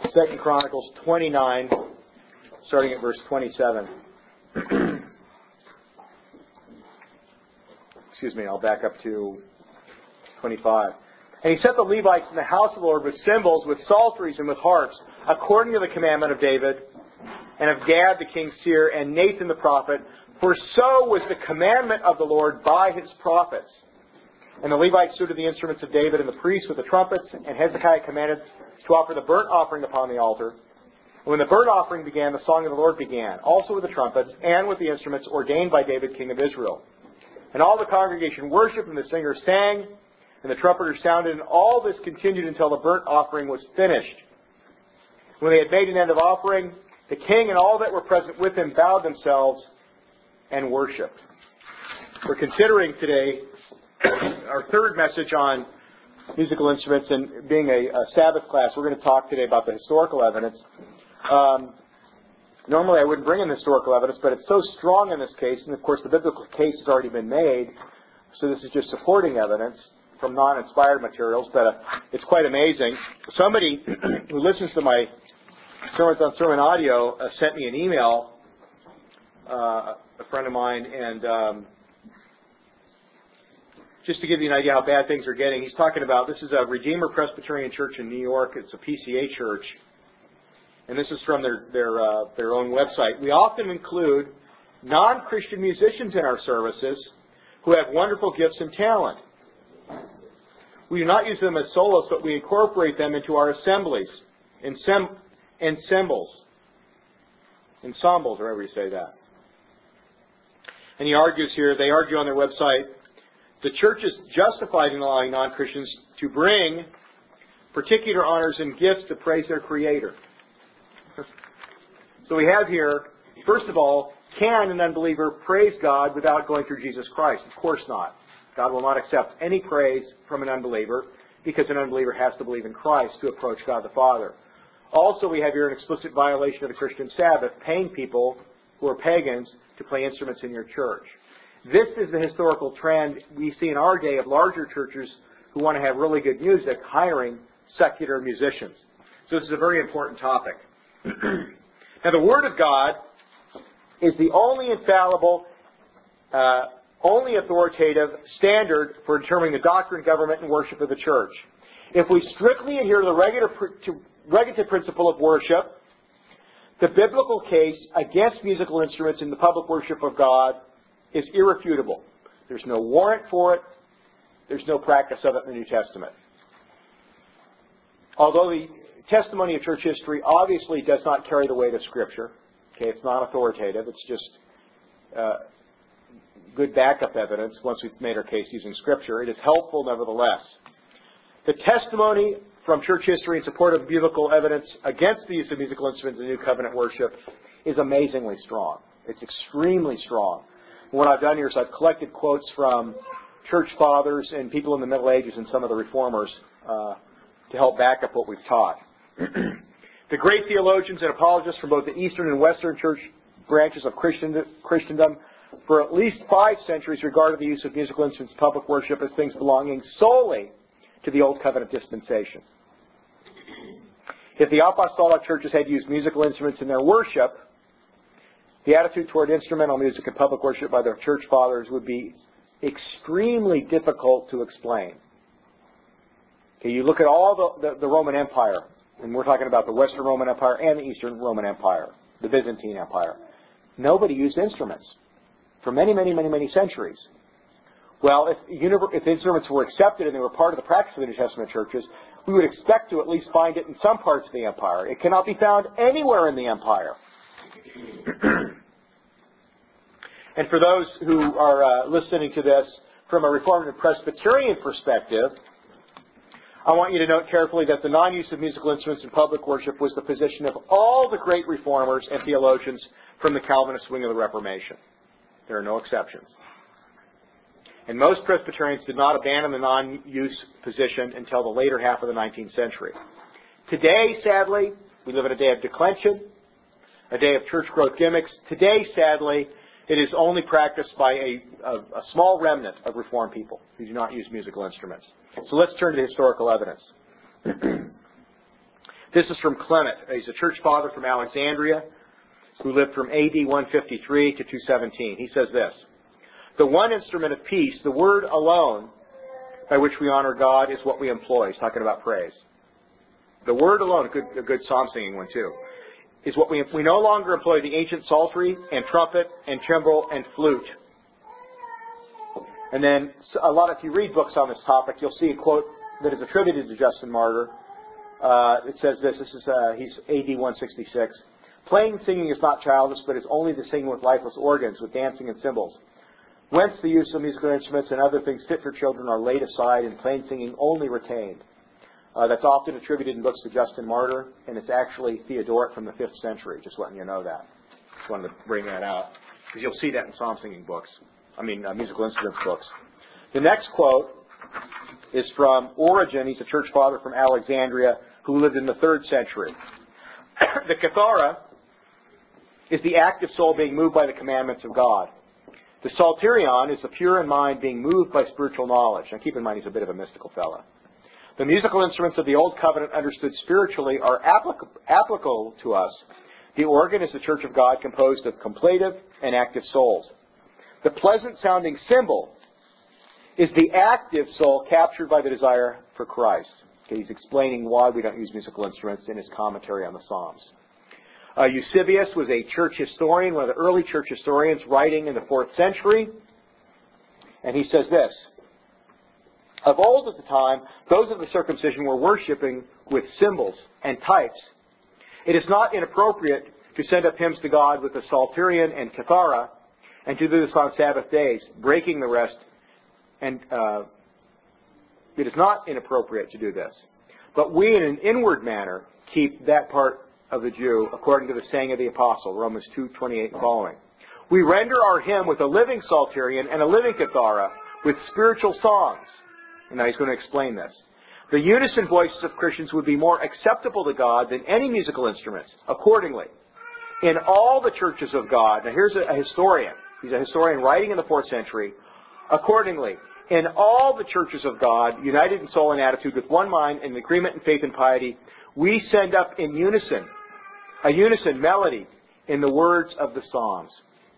2 Chronicles 29, starting at verse 27. Excuse me, I'll back up to 25. And he set the Levites in the house of the Lord with cymbals, with psalteries, and with harps, according to the commandment of David, and of Gad the king's seer, and Nathan the prophet, for so was the commandment of the Lord by his prophets. And the Levites stood to the instruments of David and the priests with the trumpets, and Hezekiah commanded to offer the burnt offering upon the altar. And when the burnt offering began, the song of the Lord began, also with the trumpets, and with the instruments ordained by David king of Israel. And all the congregation worshipped, and the singers sang, and the trumpeters sounded, and all this continued until the burnt offering was finished. When they had made an end of offering, the king and all that were present with him bowed themselves and worshipped. We're considering today our third message on musical instruments, and being a Sabbath class, we're going to talk today about the historical evidence. Normally I wouldn't bring in historical evidence, but it's so strong in this case, and of course the biblical case has already been made, so this is just supporting evidence from non-inspired materials, but it's quite amazing. Somebody who listens to my sermons on sermon audio sent me an email, a friend of mine, and just to give you an idea how bad things are getting, he's talking about, this is a Redeemer Presbyterian Church in New York. It's a PCA church, and this is from their own website. We often include non-Christian musicians in our services who have wonderful gifts and talent. We do not use them as soloists, but we incorporate them into our assemblies, ensembles, or however you say that. And he argues here, they argue on their website, the church is justified in allowing non-Christians to bring particular honors and gifts to praise their Creator. So we have here, first of all, can an unbeliever praise God without going through Jesus Christ? Of course not. God will not accept any praise from an unbeliever, because an unbeliever has to believe in Christ to approach God the Father. Also, we have here an explicit violation of the Christian Sabbath, paying people who are pagans to play instruments in your church. This is the historical trend we see in our day of larger churches who want to have really good music, hiring secular musicians. So this is a very important topic. Now, the Word of God is the only infallible, only authoritative standard for determining the doctrine, government, and worship of the church. If we strictly adhere to the regulative principle of worship, the biblical case against musical instruments in the public worship of God is irrefutable. There's no warrant for it. There's no practice of it in the New Testament. Although the testimony of church history obviously does not carry the weight of Scripture, okay, it's not authoritative. It's just good backup evidence once we've made our case using Scripture. It is helpful nevertheless. The testimony from church history in support of biblical evidence against the use of musical instruments in New Covenant worship is amazingly strong. It's extremely strong. And what I've done here is I've collected quotes from church fathers and people in the Middle Ages and some of the reformers to help back up what we've taught. The great theologians and apologists from both the Eastern and Western church branches of Christendom for at least 5 centuries regarded the use of musical instruments in public worship as things belonging solely to the Old Covenant dispensation. If the apostolic churches had used musical instruments in their worship, the attitude toward instrumental music in public worship by their church fathers would be extremely difficult to explain. Okay, you look at all the Roman Empire, and we're talking about the Western Roman Empire and the Eastern Roman Empire, the Byzantine Empire. Nobody used instruments for many, many, many, many centuries. Well, if instruments were accepted and they were part of the practice of the New Testament churches, we would expect to at least find it in some parts of the empire. It cannot be found anywhere in the empire. And for those who are listening to this from a Reformed and Presbyterian perspective, I want you to note carefully that the non-use of musical instruments in public worship was the position of all the great reformers and theologians from the Calvinist wing of the Reformation. There are no exceptions. And most Presbyterians did not abandon the non-use position until the later half of the 19th century. Today, sadly, we live in a day of declension, a day of church growth gimmicks. Today, sadly, it is only practiced by a small remnant of Reformed people who do not use musical instruments. So let's turn to historical evidence. This is from Clement. He's a church father from Alexandria who lived from AD 153 to 217. He says this: the one instrument of peace, the word alone, by which we honor God, is what we employ. He's talking about praise. The word alone, a good psalm singing one too, is what we no longer employ the ancient psaltery and trumpet and timbrel and flute. And then if you read books on this topic, you'll see a quote that is attributed to Justin Martyr. It says this. He's AD 166. Plain singing is not childish, but is only the singing with lifeless organs, with dancing and cymbals. Whence the use of musical instruments and other things fit for children are laid aside, and plain singing only retained. That's often attributed in books to Justin Martyr, and it's actually Theodoret from the 5th century. Just letting you know that. Just wanted to bring that out, because you'll see that in psalm singing books. Musical instruments books. The next quote is from Origen. He's a church father from Alexandria who lived in the 3rd century. The Kithara is the active soul being moved by the commandments of God. The Psalterion is the pure in mind being moved by spiritual knowledge. Now keep in mind he's a bit of a mystical fellow. The musical instruments of the Old Covenant understood spiritually are applicable to us. The organ is the church of God composed of contemplative and active souls. The pleasant-sounding cymbal is the active soul captured by the desire for Christ. Okay, he's explaining why we don't use musical instruments in his commentary on the Psalms. Eusebius was a church historian, one of the early church historians, writing in the 4th century. And he says this: of old at the time, those of the circumcision were worshipping with cymbals and pipes. It is not inappropriate to send up hymns to God with the Psalterion and Kithara, and to do this on Sabbath days, breaking the rest. And it is not inappropriate to do this. But we, in an inward manner, keep that part of the Jew, according to the saying of the Apostle, Romans 2:28 and following. We render our hymn with a living Psalterion and a living Kithara, with spiritual songs. And now he's going to explain this. The unison voices of Christians would be more acceptable to God than any musical instruments. Accordingly, in all the churches of God, now here's a historian. He's a historian writing in the 4th century. Accordingly, in all the churches of God, united in soul and attitude, with one mind, in agreement in faith and piety, we send up in unison, a unison melody in the words of the Psalms.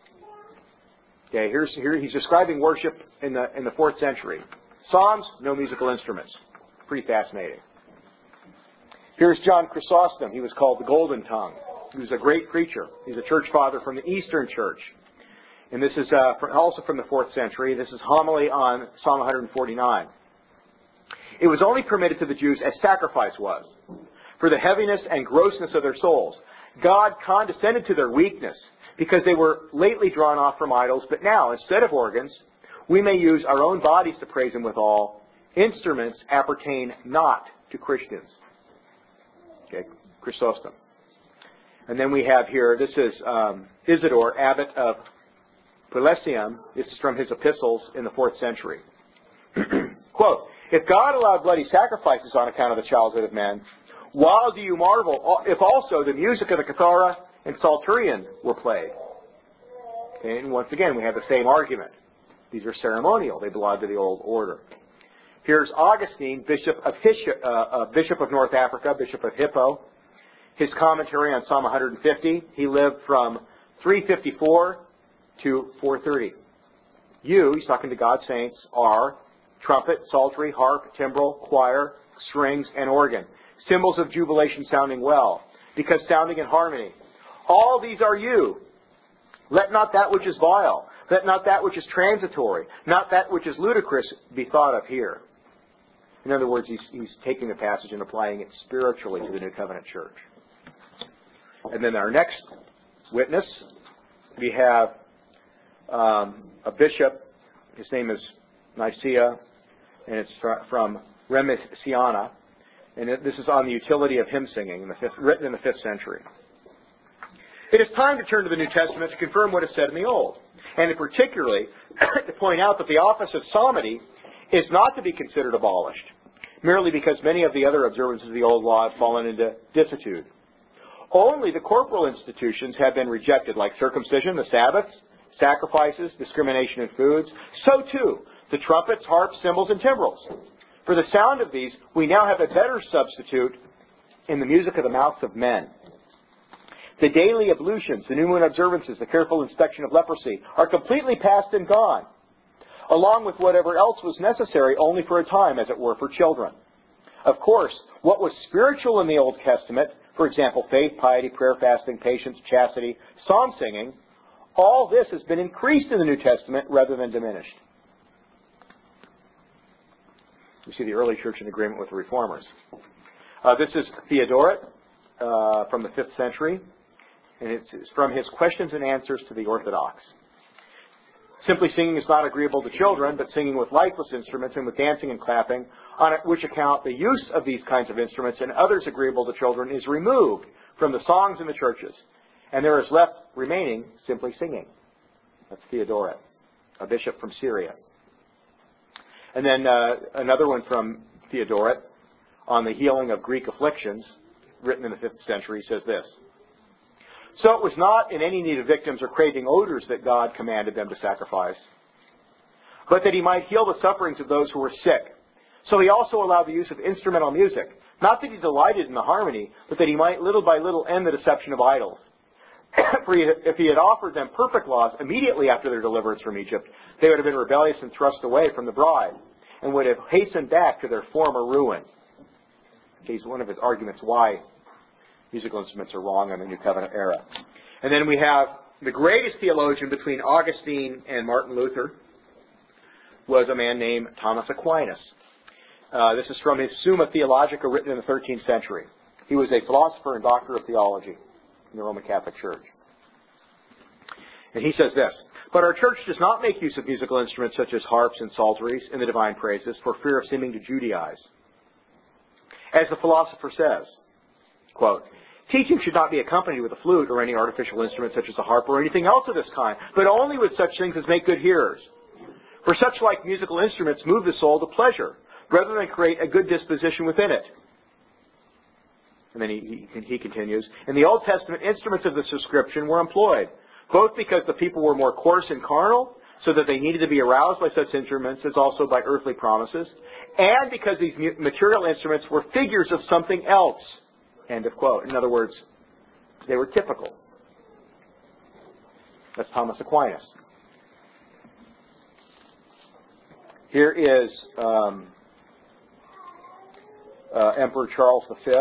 Okay, here he's describing worship in the 4th century. Psalms, no musical instruments. Pretty fascinating. Here's John Chrysostom. He was called the Golden Tongue. He was a great preacher. He's a church father from the Eastern Church. And this is also from the 4th century. This is homily on Psalm 149. It was only permitted to the Jews as sacrifice was, for the heaviness and grossness of their souls. God condescended to their weakness, because they were lately drawn off from idols, but now, instead of organs, we may use our own bodies to praise Him withal. Instruments appertain not to Christians. Okay, Chrysostom. And then we have here, this is Isidore, abbot of Pelusium. This is from his epistles in the 4th century. Quote, if God allowed bloody sacrifices on account of the childhood of men, why do you marvel if also the music of the Kithara and Psalterion were played? Okay, and once again, we have the same argument. These are ceremonial. They belong to the old order. Here's Augustine, Bishop of North Africa, Bishop of Hippo. His commentary on Psalm 150. He lived from 354 to 430. He's talking to God's saints, are trumpet, psaltery, harp, timbrel, choir, strings, and organ. Symbols of jubilation sounding well, because sounding in harmony. All these are you. Let not that which is vile, let not that which is transitory, not that which is ludicrous be thought of here. In other words, he's taking the passage and applying it spiritually to the New Covenant church. And then our next witness, we have a bishop. His name is Nicaea, and it's from Remisiana. And this is on the utility of hymn singing, written in the 5th century. It is time to turn to the New Testament to confirm what is said in the Old, and particularly to point out that the office of psalmody is not to be considered abolished, merely because many of the other observances of the Old Law have fallen into desuetude. Only the corporal institutions have been rejected, like circumcision, the Sabbaths, sacrifices, discrimination in foods. So too, the trumpets, harps, cymbals, and timbrels. For the sound of these, we now have a better substitute in the music of the mouths of men. The daily ablutions, the new moon observances, the careful inspection of leprosy are completely past and gone, along with whatever else was necessary only for a time, as it were, for children. Of course, what was spiritual in the Old Testament, for example, faith, piety, prayer, fasting, patience, chastity, psalm singing, all this has been increased in the New Testament rather than diminished. You see the early church in agreement with the reformers. This is Theodoret from the 5th century, and it's from his questions and answers to the Orthodox. Simply singing is not agreeable to children, but singing with lifeless instruments and with dancing and clapping, on which account the use of these kinds of instruments and others agreeable to children is removed from the songs in the churches, and there is left remaining simply singing. That's Theodoret, a bishop from Syria. And then another one from Theodoret on the healing of Greek afflictions, written in the 5th century, says this: So it was not in any need of victims or craving odors that God commanded them to sacrifice, but that he might heal the sufferings of those who were sick. So he also allowed the use of instrumental music, not that he delighted in the harmony, but that he might little by little end the deception of idols. For if he had offered them perfect laws immediately after their deliverance from Egypt, they would have been rebellious and thrust away from the bride, and would have hastened back to their former ruin. He's one of his arguments why musical instruments are wrong in the New Covenant era. And then we have the greatest theologian between Augustine and Martin Luther was a man named Thomas Aquinas. This is from his Summa Theologica, written in the 13th century. He was a philosopher and doctor of theology in the Roman Catholic Church. And he says this: But our church does not make use of musical instruments such as harps and psalteries in the divine praises for fear of seeming to Judaize. As the philosopher says, quote, Teaching should not be accompanied with a flute or any artificial instrument such as a harp or anything else of this kind, but only with such things as make good hearers. For such like musical instruments move the soul to pleasure, rather than create a good disposition within it. And then he continues, In the Old Testament, instruments of this description were employed, both because the people were more coarse and carnal, so that they needed to be aroused by such instruments as also by earthly promises, and because these material instruments were figures of something else. End of quote. In other words, they were typical. That's Thomas Aquinas. Here is Emperor Charles V,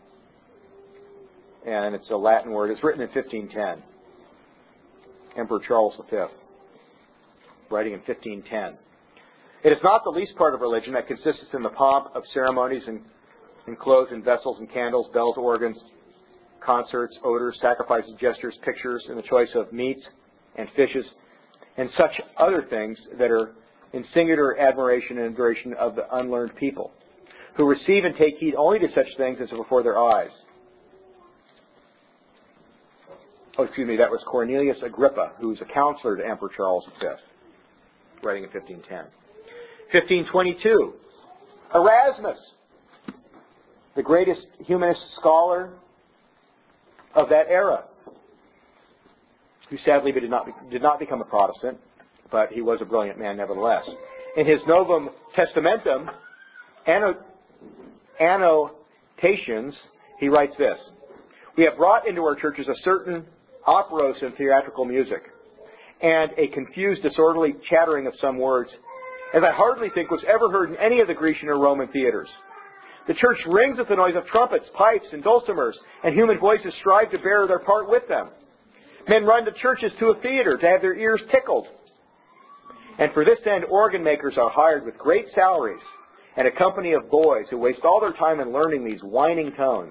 and it's a Latin word. It's written in 1510. Emperor Charles V, writing in 1510. It is not the least part of religion that consists in the pomp of ceremonies and clothes and vessels and candles, bells, organs, concerts, odors, sacrifices, gestures, pictures, and the choice of meats and fishes, and such other things that are in singular admiration and adoration of the unlearned people, who receive and take heed only to such things as are before their eyes. That was Cornelius Agrippa, who was a counselor to Emperor Charles V, writing in 1510. 1522, Erasmus, the greatest humanist scholar of that era, who sadly did not become a Protestant, but he was a brilliant man nevertheless. In his Novum Testamentum Annotations, he writes this: We have brought into our churches a certain operos and theatrical music, and a confused, disorderly chattering of some words, as I hardly think was ever heard in any of the Grecian or Roman theaters. The church rings with the noise of trumpets, pipes, and dulcimers, and human voices strive to bear their part with them. Men run to churches to a theater to have their ears tickled. And for this end, organ makers are hired with great salaries, and a company of boys who waste all their time in learning these whining tones.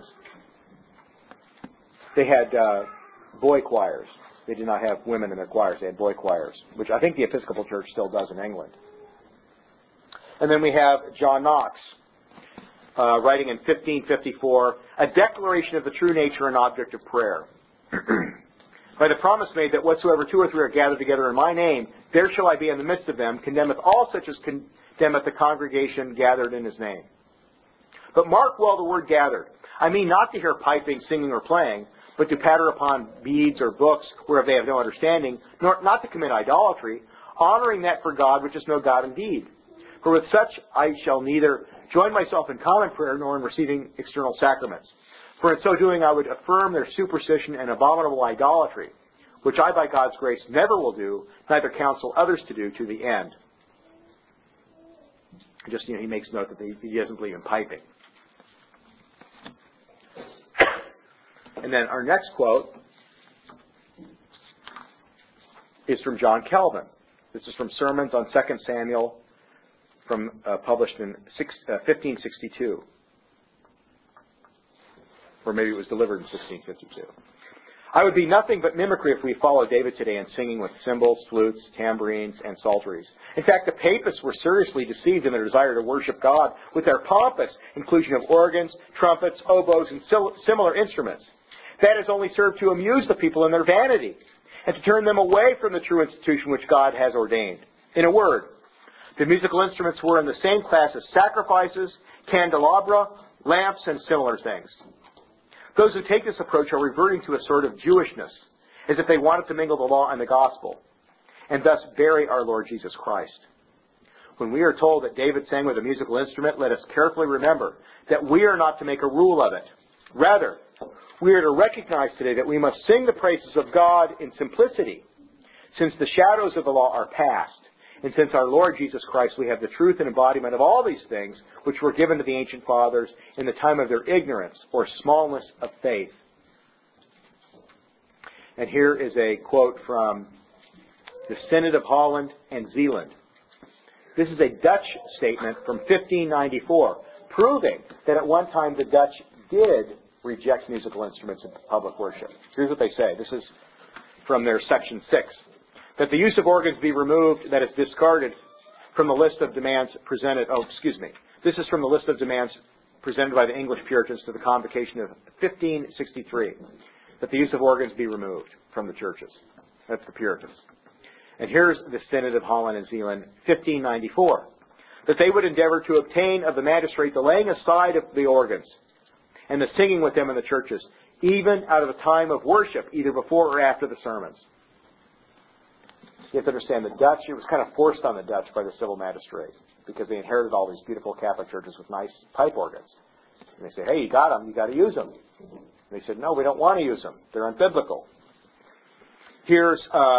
They had boy choirs. They did not have women in their choirs. They had boy choirs, which I think the Episcopal Church still does in England. And then we have John Knox, writing in 1554, a declaration of the true nature and object of prayer. By the promise made that whatsoever two or three are gathered together in my name, there shall I be in the midst of them, condemneth all such as condemneth the congregation gathered in his name. But mark well the word gathered. I mean not to hear piping, singing, or playing, but to patter upon beads or books whereof they have no understanding, nor not to commit idolatry, honoring that for God which is no God indeed. For with such I shall neither join myself in common prayer nor in receiving external sacraments. For in so doing I would affirm their superstition and abominable idolatry, which I by God's grace never will do, neither counsel others to do to the end. Just, he makes note that he doesn't believe in piping. And then our next quote is from John Calvin. This is from Sermons on 2 Samuel, published in 1562. Or maybe it was delivered in 1652. I would be nothing but mimicry if we followed David today in singing with cymbals, flutes, tambourines, and psalteries. In fact, the papists were seriously deceived in their desire to worship God with their pompous inclusion of organs, trumpets, oboes, and similar instruments. That has only served to amuse the people in their vanity and to turn them away from the true institution which God has ordained. In a word, the musical instruments were in the same class as sacrifices, candelabra, lamps, and similar things. Those who take this approach are reverting to a sort of Jewishness, as if they wanted to mingle the law and the gospel, and thus bury our Lord Jesus Christ. When we are told that David sang with a musical instrument, let us carefully remember that we are not to make a rule of it. Rather, we are to recognize today that we must sing the praises of God in simplicity, since the shadows of the law are past, and since our Lord Jesus Christ, we have the truth and embodiment of all these things which were given to the ancient fathers in the time of their ignorance or smallness of faith. And here is a quote from the Synod of Holland and Zeeland. This is a Dutch statement from 1594, proving that at one time the Dutch did reject musical instruments in public worship. Here's what they say. This is from their section 6. That the use of organs be removed, that is discarded from the list of demands presented. This is from the list of demands presented by the English Puritans to the Convocation of 1563. That the use of organs be removed from the churches. That's the Puritans. And here's the Synod of Holland and Zeeland, 1594. That they would endeavor to obtain of the magistrate the laying aside of the organs and the singing with them in the churches, even out of the time of worship, either before or after the sermons. You have to understand, the Dutch, it was kind of forced on the Dutch by the civil magistrate because they inherited all these beautiful Catholic churches with nice pipe organs. And they say, hey, you got them, you got to use them. And they said, no, we don't want to use them. They're unbiblical. Here's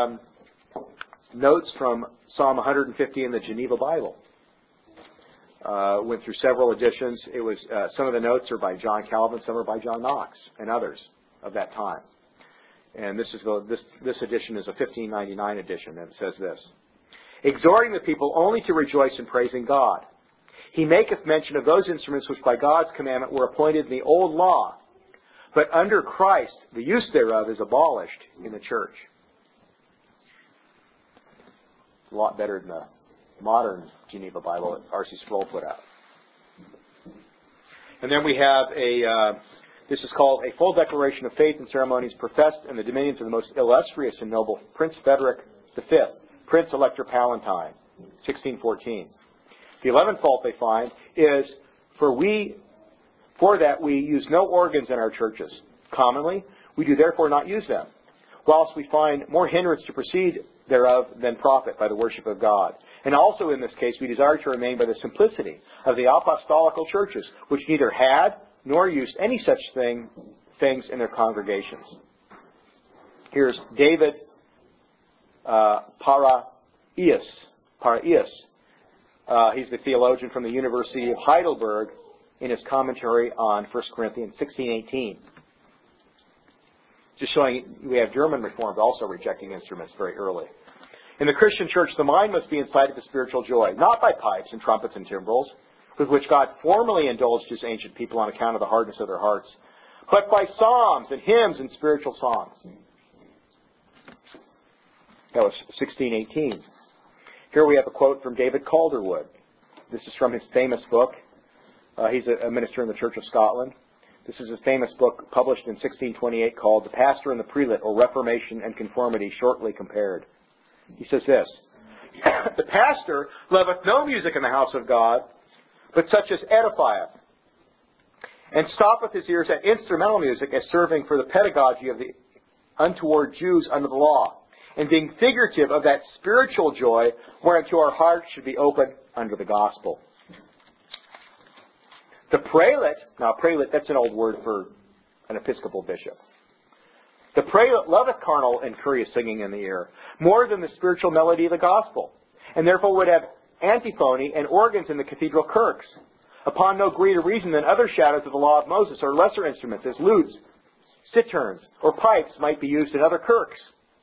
notes from Psalm 150 in the Geneva Bible. Went through several editions. It was some of the notes are by John Calvin, some are by John Knox, and others of that time. And this edition is a 1599 edition, and it says this: exhorting the people only to rejoice in praising God. He maketh mention of those instruments which by God's commandment were appointed in the old law, but under Christ the use thereof is abolished in the church. It's a lot better than the modern Geneva Bible that R.C. Sproul put out. And then we have this is called A Full Declaration of Faith and Ceremonies Professed in the Dominions of the Most Illustrious and Noble Prince Frederick V, Prince Elector Palatine, 1614. The 11th fault they find is, for that we use no organs in our churches. Commonly, we do therefore not use them, whilst we find more hindrance to proceed thereof than profit by the worship of God. And also in this case, we desire to remain by the simplicity of the apostolical churches, which neither had nor used any such things in their congregations. Here's David Paraius. He's the theologian from the University of Heidelberg in his commentary on 1 Corinthians 16:18. Just showing we have German Reformed also rejecting instruments very early. In the Christian church, the mind must be incited to spiritual joy, not by pipes and trumpets and timbrels, with which God formerly indulged his ancient people on account of the hardness of their hearts, but by psalms and hymns and spiritual songs. That was 1618. Here we have a quote from David Calderwood. This is from his famous book. He's a minister in the Church of Scotland. This is his famous book published in 1628 called The Pastor and the Prelate, or Reformation and Conformity Shortly Compared. He says this: the pastor loveth no music in the house of God, but such as edifieth, and stoppeth his ears at instrumental music as serving for the pedagogy of the untoward Jews under the law, and being figurative of that spiritual joy whereunto our hearts should be open under the gospel. The prelate, now prelate, that's an old word for an Episcopal bishop. The prey loveth carnal and curious singing in the ear, more than the spiritual melody of the gospel, and therefore would have antiphony and organs in the cathedral kirks, upon no greater reason than other shadows of the law of Moses, or lesser instruments, as lutes, citerns, or pipes might be used in other kirks.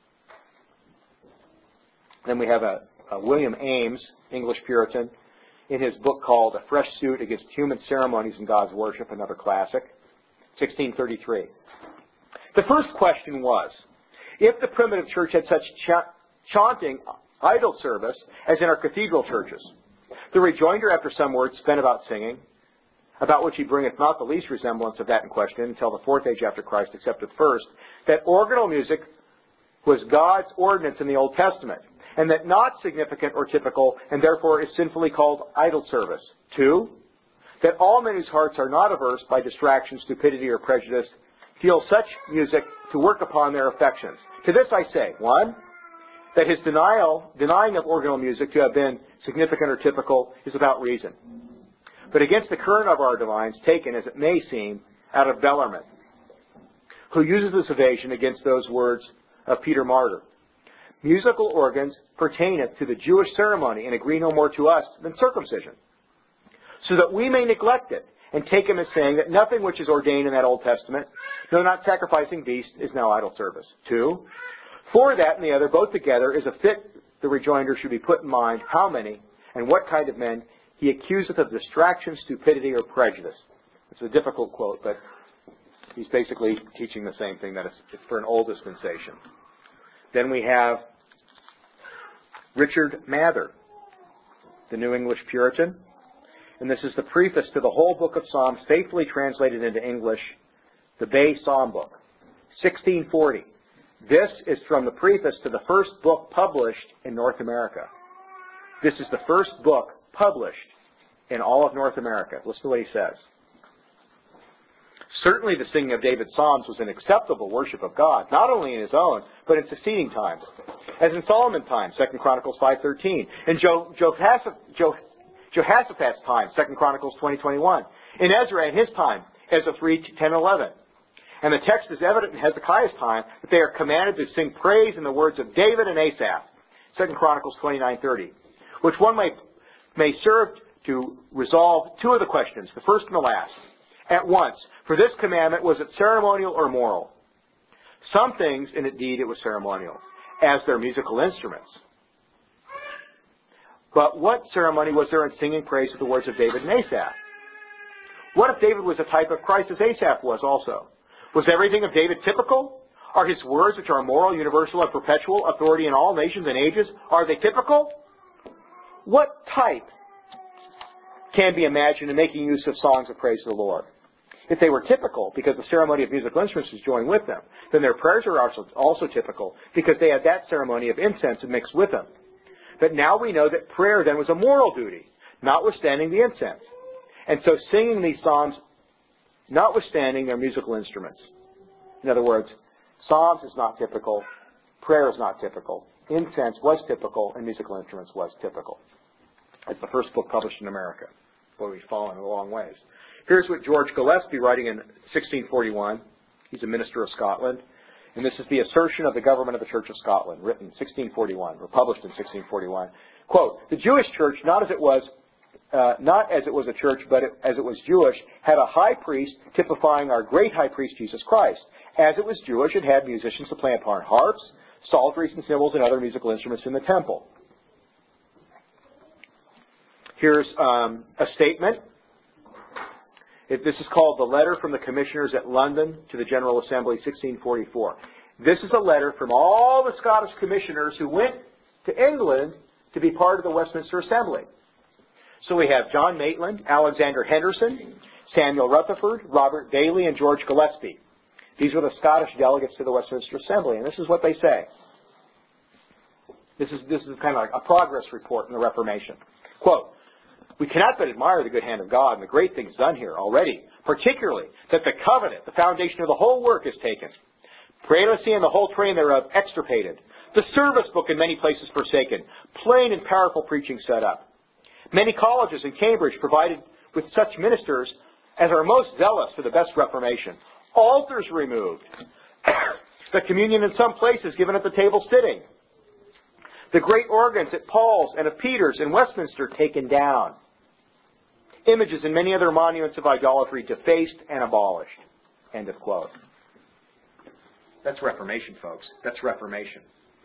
Then we have a William Ames, English Puritan, in his book called A Fresh Suit Against Human Ceremonies in God's Worship, another classic, 1633. The first question was, if the primitive church had such chanting idol service as in our cathedral churches, the rejoinder after some words spent about singing, about which he bringeth not the least resemblance of that in question until the fourth age after Christ, except the first, that organal music was God's ordinance in the Old Testament, and that not significant or typical, and therefore is sinfully called idol service. 2, that all men whose hearts are not averse by distraction, stupidity, or prejudice feel such music to work upon their affections. To this I say, 1, that his denying of organal music to have been significant or typical is without reason, but against the current of our divines, taken, as it may seem, out of Bellarmine, who uses this evasion against those words of Peter Martyr. Musical organs pertaineth to the Jewish ceremony, and agree no more to us than circumcision, so that we may neglect it, and take him as saying that nothing which is ordained in that Old Testament, no, not sacrificing beasts, is now idol service. 2, for that and the other, both together, is a fit the rejoinder should be put in mind how many and what kind of men he accuseth of distraction, stupidity, or prejudice. It's a difficult quote, but he's basically teaching the same thing, that it's for an old dispensation. Then we have Richard Mather, the New English Puritan, and this is the preface to the whole book of Psalms, faithfully translated into English, the Bay Psalm Book, 1640. This is from the preface to the first book published in North America. This is the first book published in all of North America. Listen to what he says. Certainly the singing of David's psalms was an acceptable worship of God, not only in his own, but in succeeding times. As in Solomon's time, 2 Chronicles 5:13. In Jehoshaphat's time, 2 Chronicles 20:21. In Ezra in his time, Ezra 3:10-11. And the text is evident in Hezekiah's time that they are commanded to sing praise in the words of David and Asaph, 2 Chronicles 29:30, which one may serve to resolve two of the questions, the first and the last, at once. For this commandment, was it ceremonial or moral? Some things, and indeed it was ceremonial, as their musical instruments. But what ceremony was there in singing praise of the words of David and Asaph? What if David was a type of Christ as Asaph was also? Was everything of David typical? Are his words, which are moral, universal, and perpetual, authority in all nations and ages, are they typical? What type can be imagined in making use of songs of praise to the Lord? If they were typical, because the ceremony of musical instruments was joined with them, then their prayers are also typical, because they had that ceremony of incense mixed with them. But now we know that prayer then was a moral duty, notwithstanding the incense. And so singing these psalms, notwithstanding their musical instruments. In other words, psalms is not typical, prayer is not typical, incense was typical, and musical instruments was typical. It's the first book published in America. Boy, we've fallen a long ways. Here's what George Gillespie, writing in 1641, he's a minister of Scotland, and this is the assertion of the government of the Church of Scotland, written in 1641, or published in 1641. Quote, the Jewish church, not as it was a church, but as it was Jewish, had a high priest typifying our great high priest, Jesus Christ. As it was Jewish, it had musicians to play upon harps, psalteries, and cymbals, and other musical instruments in the temple. Here's a statement. This is called the Letter from the Commissioners at London to the General Assembly, 1644. This is a letter from all the Scottish commissioners who went to England to be part of the Westminster Assembly. So we have John Maitland, Alexander Henderson, Samuel Rutherford, Robert Bailey, and George Gillespie. These were the Scottish delegates to the Westminster Assembly, and this is what they say. This is kind of like a progress report in the Reformation. Quote, we cannot but admire the good hand of God and the great things done here already, particularly that the covenant, the foundation of the whole work, is taken. Prelacy and the whole train thereof extirpated. The service book in many places forsaken. Plain and powerful preaching set up. Many colleges in Cambridge provided with such ministers as are most zealous for the best reformation. Altars removed. The communion in some places given at the table sitting. The great organs at Paul's and of Peter's in Westminster taken down. Images and many other monuments of idolatry defaced and abolished. End of quote. That's Reformation, folks. That's Reformation.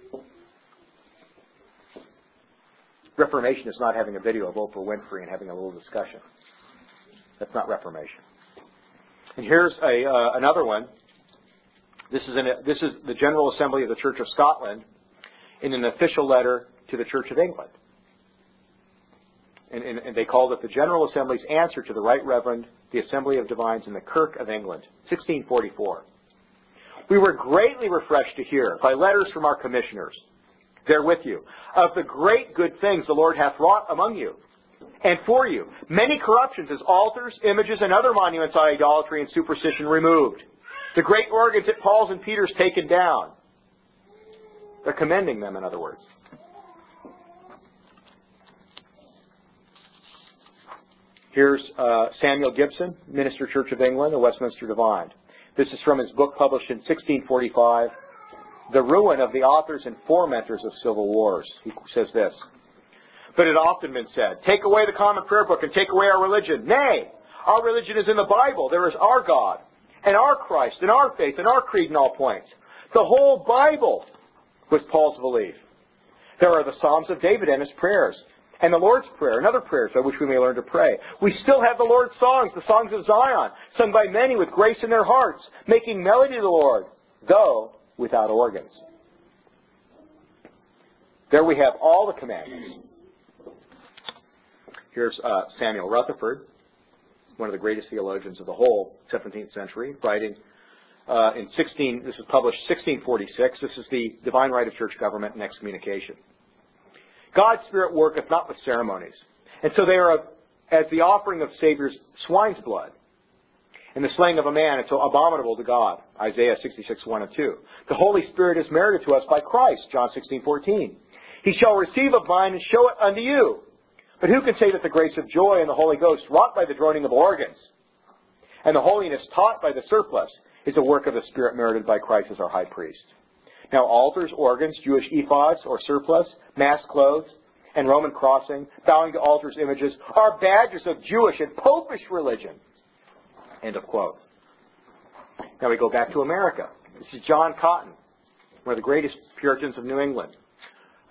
Reformation is not having a video of Oprah Winfrey and having a little discussion. That's not Reformation. And here's another one. This is the General Assembly of the Church of Scotland in an official letter to the Church of England. And they called it the General Assembly's answer to the Right Reverend, the Assembly of Divines in the Kirk of England, 1644. We were greatly refreshed to hear by letters from our commissioners, there with you, of the great good things the Lord hath wrought among you, and for you, many corruptions as altars, images, and other monuments of idolatry and superstition removed. The great organs at Paul's and Peter's taken down. They're commending them, in other words. Here's Samuel Gibson, Minister, Church of England, a Westminster Divine. This is from his book published in 1645, The Ruin of the Authors and Fomenters of Civil Wars. He says this: But it often been said, take away the common prayer book and take away our religion. Nay, our religion is in the Bible. There is our God and our Christ and our faith and our creed in all points. The whole Bible was Paul's belief. There are the Psalms of David and his prayers, and the Lord's Prayer and other prayers by which we may learn to pray. We still have the Lord's songs, the songs of Zion, sung by many with grace in their hearts, making melody to the Lord, though without organs. There we have all the commandments. Here's Samuel Rutherford, one of the greatest theologians of the whole 17th century, writing this was published 1646. This is the Divine Right of Church Government and Excommunication. God's Spirit worketh not with ceremonies, and so they are as the offering of Savior's swine's blood, and the slaying of a man, it's so abominable to God. Isaiah 66, 1 and 2. The Holy Spirit is merited to us by Christ, John 16, 14. He shall receive of mine and show it unto you. But who can say that the grace of joy and the Holy Ghost, wrought by the droning of organs, and the holiness taught by the surplice, is a work of the Spirit merited by Christ as our high priest? Now altars, organs, Jewish ephods or surplice, mass clothes, and Roman crossing, bowing to altars, images, are badges of Jewish and Popish religion. End of quote. Now we go back to America. This is John Cotton, one of the greatest Puritans of New England. He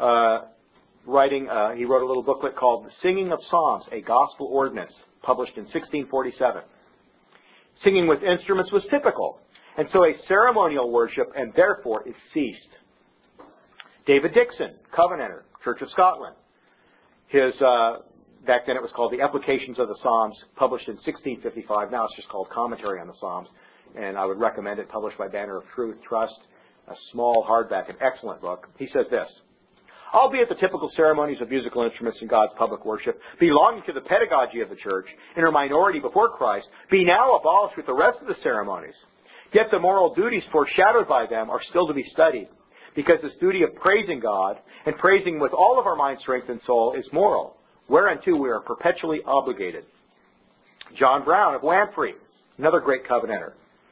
wrote a little booklet called The Singing of Psalms, a Gospel Ordinance, published in 1647. Singing with instruments was typical, and so a ceremonial worship, and therefore it ceased. David Dixon, Covenanter, Church of Scotland. His, back then it was called The Applications of the Psalms, published in 1655. Now it's just called Commentary on the Psalms, and I would recommend it, published by Banner of Truth Trust, a small hardback, an excellent book. He says this: Albeit the typical ceremonies of musical instruments in God's public worship, belonging to the pedagogy of the church, in her minority before Christ, be now abolished with the rest of the ceremonies. Yet the moral duties foreshadowed by them are still to be studied, because this duty of praising God, and praising with all of our mind, strength, and soul, is moral, whereunto we are perpetually obligated. John Brown of Lamprey, another great Covenanter.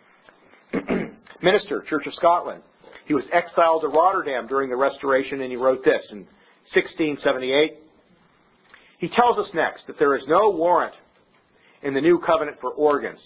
Minister, Church of Scotland. He was exiled to Rotterdam during the Restoration, and he wrote this in 1678. He tells us next that there is no warrant in the New Covenant for organs,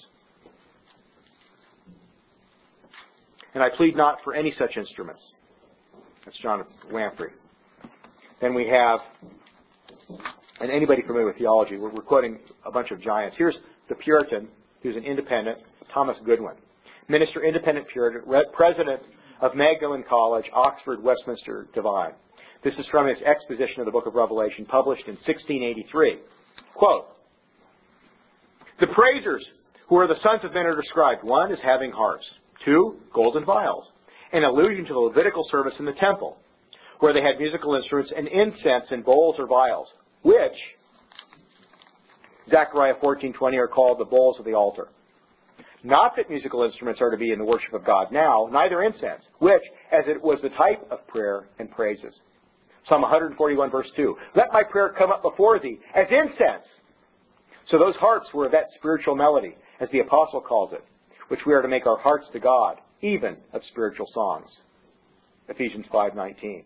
and I plead not for any such instruments. That's John of Lamprey. Then we have, and anybody familiar with theology, we're quoting a bunch of giants. Here's the Puritan, who's an independent, Thomas Goodwin. Minister, independent Puritan, president of Magdalen College, Oxford, Westminster Divine. This is from his exposition of the book of Revelation, published in 1683. Quote, The praisers who are the sons of men are described. One is having harps. Two, golden vials, an allusion to the Levitical service in the temple, where they had musical instruments and incense in bowls or vials, which, Zechariah 14:20, are called the bowls of the altar. Not that musical instruments are to be in the worship of God now, neither incense, which, as it was the type of prayer and praises. Psalm 141, verse 2, Let my prayer come up before thee as incense. So those harps were that spiritual melody, as the apostle calls it, which we are to make our hearts to God, even of spiritual songs. Ephesians 5:19.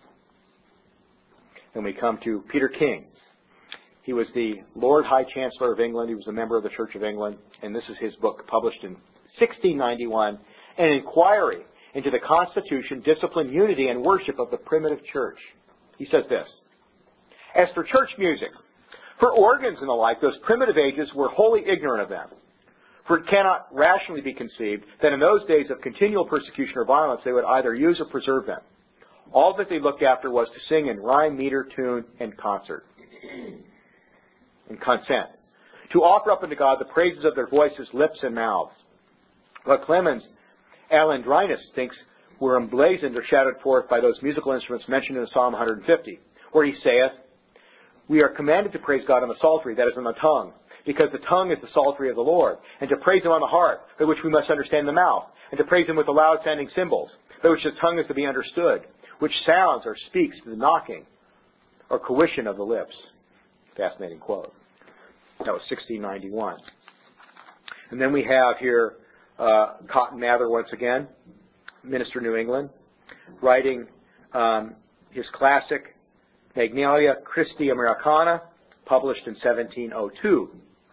Then we come to Peter King. He was the Lord High Chancellor of England. He was a member of the Church of England. And this is his book, published in 1691, An Inquiry into the Constitution, Discipline, Unity, and Worship of the Primitive Church. He says this: as for church music, for organs and the like, those primitive ages were wholly ignorant of them. For it cannot rationally be conceived that in those days of continual persecution or violence they would either use or preserve them. All that they looked after was to sing in rhyme, meter, tune, and concert. And consent. To offer up unto God the praises of their voices, lips, and mouths. What Clemens Alexandrinus thinks were emblazoned or shadowed forth by those musical instruments mentioned in Psalm 150, where he saith, we are commanded to praise God on the psaltery, that is, on the tongue, because the tongue is the psaltery of the Lord, and to praise Him on the harp, by which we must understand the mouth, and to praise Him with the loud-sounding cymbals, by which the tongue is to be understood, which sounds or speaks to the knocking or coition of the lips. Fascinating quote. That was 1691. And then we have here Cotton Mather once again, minister New England, writing his classic Magnalia Christi Americana, published in 1702.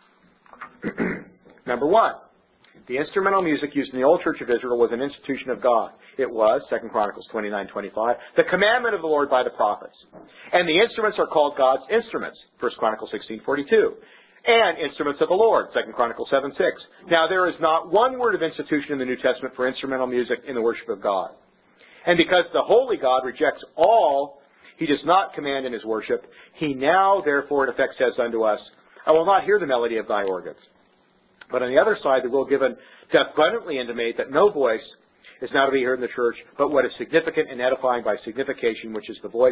Number one, the instrumental music used in the Old Church of Israel was an institution of God. It was, 2 Chronicles 29:25, the commandment of the Lord by the prophets. And the instruments are called God's instruments, 1 Chronicles 16:42. And instruments of the Lord, 2 Chronicles 7:6. Now there is not one word of institution in the New Testament for instrumental music in the worship of God. And because the holy God rejects all He does not command in His worship, He now, therefore, in effect says unto us, I will not hear the melody of thy organs. But on the other side, the rule given doth abundantly intimate that no voice is now to be heard in the church, but what is significant and edifying by signification, which the voice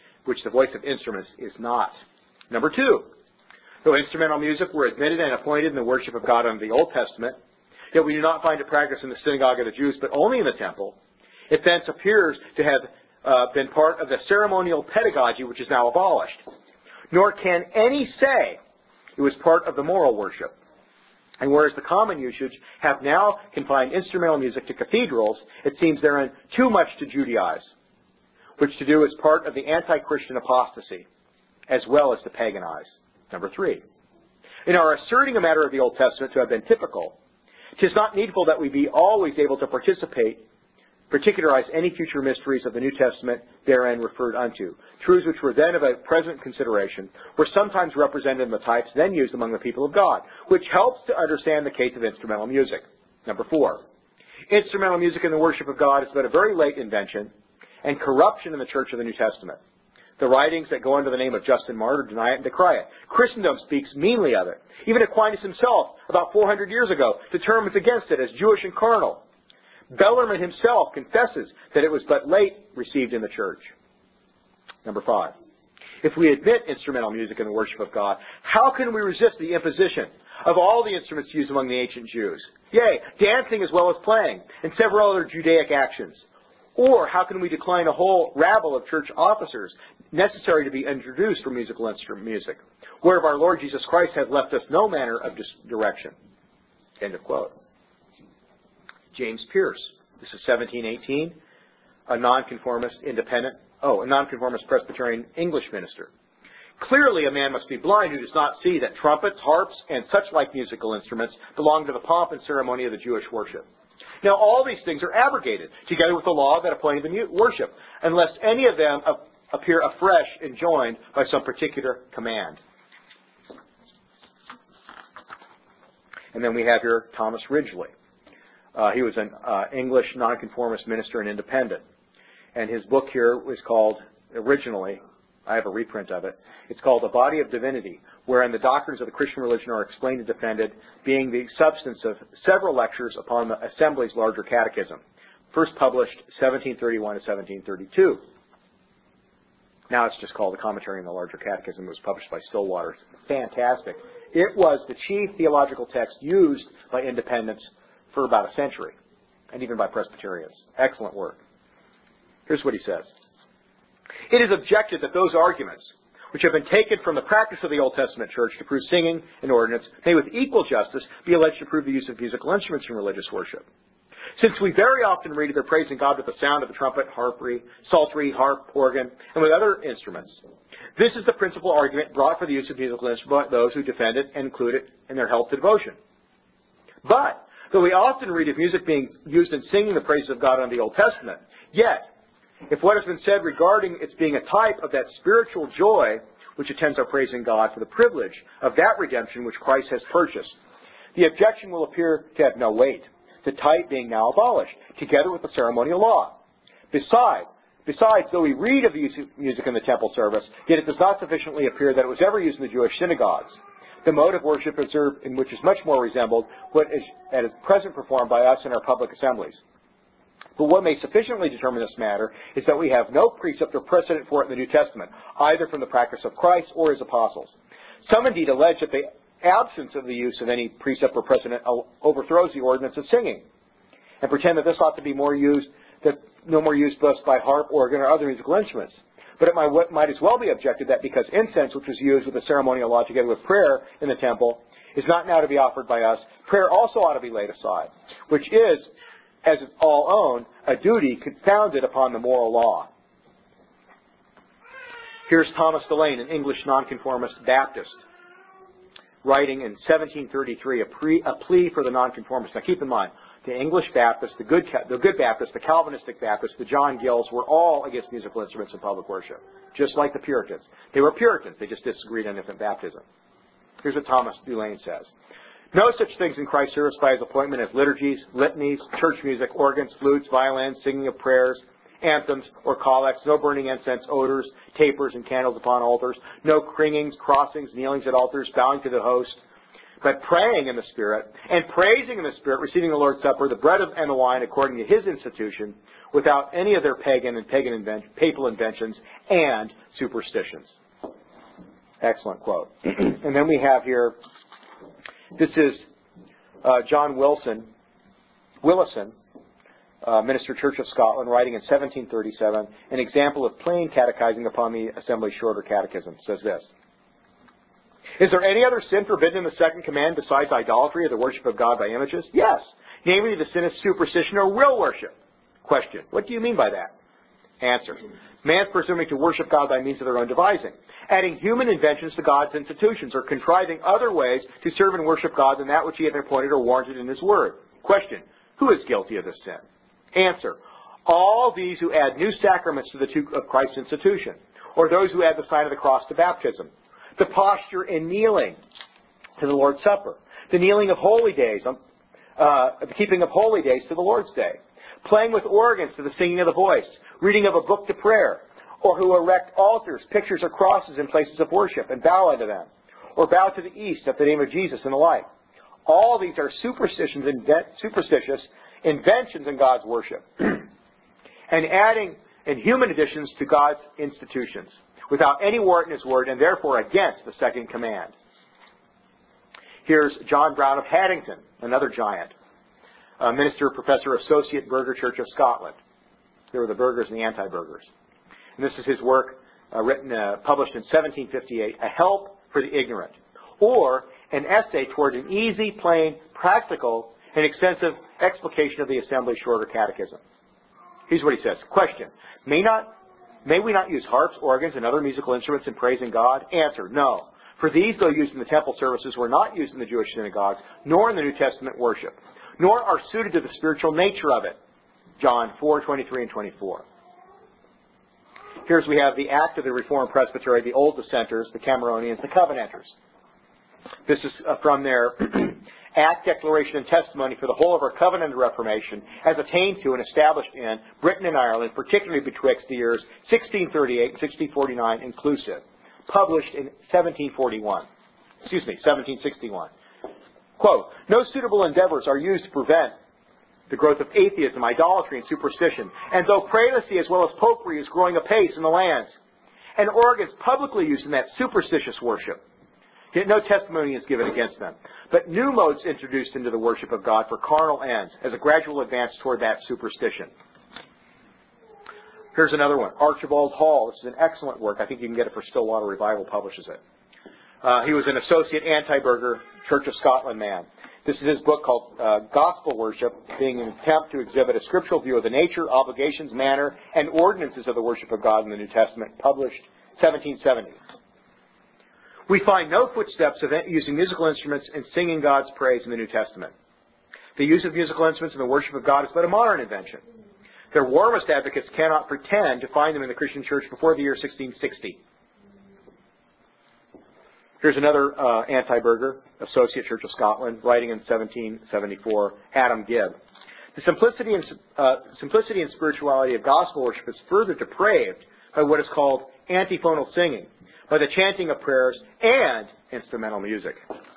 of instruments is not. Number two, though instrumental music were admitted and appointed in the worship of God under the Old Testament, yet we do not find it practiced in the synagogue of the Jews, but only in the temple, it thence appears to have been part of the ceremonial pedagogy which is now abolished. Nor can any say it was part of the moral worship. And whereas the common usage have now confined instrumental music to cathedrals, it seems therein too much to Judaize, which to do is part of the anti-Christian apostasy, as well as to paganize. Number three, in our asserting a matter of the Old Testament to have been typical, 'tis not needful that we be always able to particularize any future mysteries of the New Testament therein referred unto. Truths which were then of a present consideration were sometimes represented in the types then used among the people of God, which helps to understand the case of instrumental music. Number four, instrumental music in the worship of God is but a very late invention and corruption in the Church of the New Testament. The writings that go under the name of Justin Martyr deny it and decry it. Christendom speaks meanly of it. Even Aquinas himself, about 400 years ago, determines against it as Jewish and carnal. Bellarmine himself confesses that it was but late received in the church. Number five, if we admit instrumental music in the worship of God, how can we resist the imposition of all the instruments used among the ancient Jews? Yea, dancing as well as playing, and several other Judaic actions. Or how can we decline a whole rabble of church officers necessary to be introduced for musical instrument music, whereof our Lord Jesus Christ has left us no manner of direction? End of quote. James Pierce, this is 1718, a nonconformist Presbyterian English minister. Clearly a man must be blind who does not see that trumpets, harps, and such like musical instruments belong to the pomp and ceremony of the Jewish worship. Now all these things are abrogated, together with the law that appointed the worship, unless any of them appear afresh enjoined by some particular command. And then we have here Thomas Ridgely. He was an English nonconformist minister and independent. And his book here was called, originally, I have a reprint of it, it's called A Body of Divinity, wherein the doctrines of the Christian religion are explained and defended, being the substance of several lectures upon the Assembly's larger catechism, first published 1731 to 1732. Now it's just called the Commentary on the Larger Catechism. It was published by Stillwater. Fantastic. It was the chief theological text used by independents for about a century, and even by Presbyterians. Excellent work. Here's what he says. It is objected that those arguments which have been taken from the practice of the Old Testament church to prove singing and ordinance, may with equal justice be alleged to prove the use of musical instruments in religious worship. Since we very often read of their praising God with the sound of the trumpet, psaltery, harp, organ, and with other instruments, this is the principal argument brought for the use of musical instruments by those who defend it and include it in their help to devotion. But, though we often read of music being used in singing the praises of God in the Old Testament, yet, if what has been said regarding its being a type of that spiritual joy which attends our praising God for the privilege of that redemption which Christ has purchased, the objection will appear to have no weight, the type being now abolished, together with the ceremonial law. Besides, though we read of the use of music in the temple service, yet it does not sufficiently appear that it was ever used in the Jewish synagogues, the mode of worship observed in which is much more resembled what is at present performed by us in our public assemblies. But what may sufficiently determine this matter is that we have no precept or precedent for it in the New Testament, either from the practice of Christ or his apostles. Some indeed allege that the absence of the use of any precept or precedent overthrows the ordinance of singing, and pretend that this ought to be no more used thus by harp, organ, or other musical instruments. But it might as well be objected that because incense, which was used with the ceremonial law together with prayer in the temple, is not now to be offered by us, prayer also ought to be laid aside, which is, as its all own, a duty founded upon the moral law. Here's Thomas Delane, an English nonconformist Baptist, writing in 1733 a plea for the nonconformists. Now keep in mind, the English Baptists, the good Baptists, the Calvinistic Baptists, the John Gills were all against musical instruments in public worship, just like the Puritans. They were Puritans, they just disagreed on infant baptism. Here's what Thomas Delane says. No such things in Christ's service by his appointment as liturgies, litanies, church music, organs, flutes, violins, singing of prayers, anthems, or collects, no burning incense, odors, tapers, and candles upon altars, no cringings, crossings, kneelings at altars, bowing to the host, but praying in the Spirit, and praising in the Spirit, receiving the Lord's Supper, the bread and the wine according to his institution, without any of their papal inventions and superstitions. Excellent quote. And then we have here, this is John Willison, Minister Church of Scotland, writing in 1737, an example of plain catechizing upon the Assembly's Shorter Catechism. Says this: Is there any other sin forbidden in the second command besides idolatry or the worship of God by images? Yes. Namely, the sin of superstition or will worship. Question: What do you mean by that? Answer: Man's presuming to worship God by means of their own devising, adding human inventions to God's institutions, or contriving other ways to serve and worship God than that which he hath appointed or warranted in his word. Question: Who is guilty of this sin? Answer: All these who add new sacraments to the two of Christ's institution, or those who add the sign of the cross to baptism, the posture in kneeling to the Lord's Supper, the kneeling of holy days, the keeping of holy days to the Lord's Day, playing with organs to the singing of the voice, reading of a book to prayer, or who erect altars, pictures, or crosses in places of worship and bow unto them, or bow to the east at the name of Jesus and the like. All these are superstitious inventions in God's worship, and adding in human additions to God's institutions, without any warrant in his word, and therefore against the second command. Here's John Brown of Haddington, another giant, minister, professor, associate, Burgher Church of Scotland. There were the Burghers and the anti-Burghers. And this is his work published in 1758, A Help for the Ignorant, or an essay toward an easy, plain, practical, and extensive explication of the Assembly's Shorter Catechism. Here's what he says. Question: May we not use harps, organs, and other musical instruments in praising God? Answer: No. For these, though used in the temple services, were not used in the Jewish synagogues, nor in the New Testament worship, nor are suited to the spiritual nature of it. John 4:23 and 24. Here's we have the Act of the Reformed Presbytery, the Old Dissenters, the Cameronians, the Covenanters. This is from their Act, Declaration, and Testimony for the whole of our Covenant of Reformation, as attained to and established in Britain and Ireland, particularly betwixt the years 1638 and 1649 inclusive, published in 1761. Quote: No suitable endeavors are used to prevent the growth of atheism, idolatry, and superstition, and though prelacy as well as popery is growing apace in the lands, and organs publicly used in that superstitious worship, yet no testimony is given against them, but new modes introduced into the worship of God for carnal ends, as a gradual advance toward that superstition. Here's another one. Archibald Hall. This is an excellent work. I think you can get it for Stillwater Revival publishes it. He was an associate anti-Burger Church of Scotland man. This is his book called Gospel Worship, being an attempt to exhibit a scriptural view of the nature, obligations, manner, and ordinances of the worship of God in the New Testament, published 1770. We find no footsteps of using musical instruments and singing God's praise in the New Testament. The use of musical instruments in the worship of God is but a modern invention. Their warmest advocates cannot pretend to find them in the Christian church before the year 1660. Here's another anti-Burger, Associate Church of Scotland, writing in 1774, Adam Gibb. The simplicity and spirituality of gospel worship is further depraved by what is called antiphonal singing, by the chanting of prayers, and instrumental music.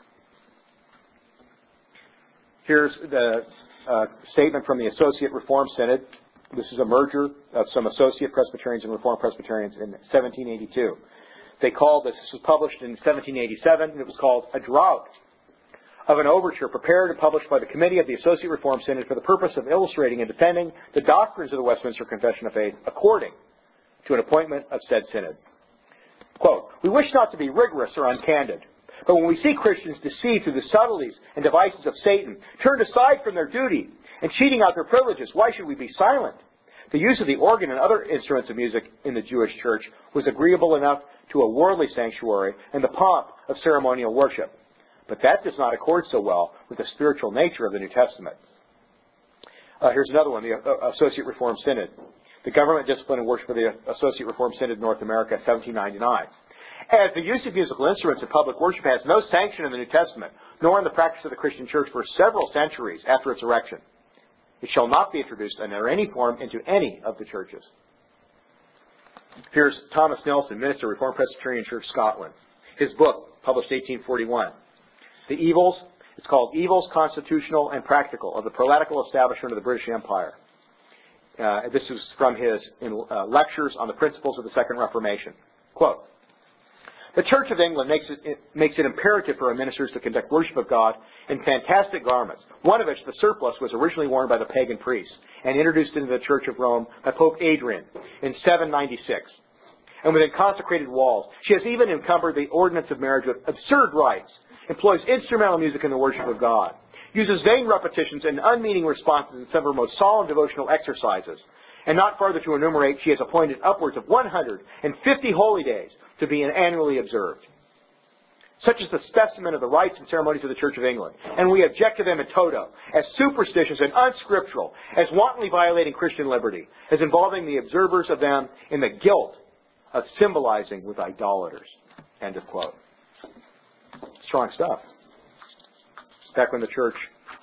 Here's the statement from the Associate Reform Synod. This is a merger of some Associate Presbyterians and Reformed Presbyterians in 1782. This was published in 1787, and it was called A Drought of an Overture, prepared and published by the Committee of the Associate Reform Synod for the purpose of illustrating and defending the doctrines of the Westminster Confession of Faith according to an appointment of said Synod. Quote, "We wish not to be rigorous or uncandid, but when we see Christians deceived through the subtleties and devices of Satan, turned aside from their duty, and cheating out their privileges, why should we be silent? The use of the organ and other instruments of music in the Jewish church was agreeable enough to a worldly sanctuary and the pomp of ceremonial worship. But that does not accord so well with the spiritual nature of the New Testament." Here's another one, the Associate Reform Synod. The Government, Discipline, and Worship of the Associate Reform Synod, North America, 1799. As the use of musical instruments in public worship has no sanction in the New Testament, nor in the practice of the Christian church for several centuries after its erection, it shall not be introduced under any form into any of the churches. Here's Thomas Nelson, Minister, Reformed Presbyterian Church, Scotland. His book, published 1841. It's called Evils Constitutional and Practical of the Prelatical Establishment of the British Empire. This is from his lectures on the principles of the Second Reformation. Quote, "The Church of England makes it imperative for our ministers to conduct worship of God in fantastic garments, one of which, the surplice, was originally worn by the pagan priests and introduced into the Church of Rome by Pope Adrian in 796. And within consecrated walls, she has even encumbered the ordinance of marriage with absurd rites, employs instrumental music in the worship of God, uses vain repetitions and unmeaning responses in some of her most solemn devotional exercises, and not farther to enumerate, she has appointed upwards of 150 holy days to be annually observed. Such is the specimen of the rites and ceremonies of the Church of England, and we object to them in toto, as superstitious and unscriptural, as wantonly violating Christian liberty, as involving the observers of them in the guilt of symbolizing with idolaters." End of quote. Strong stuff. Back when the church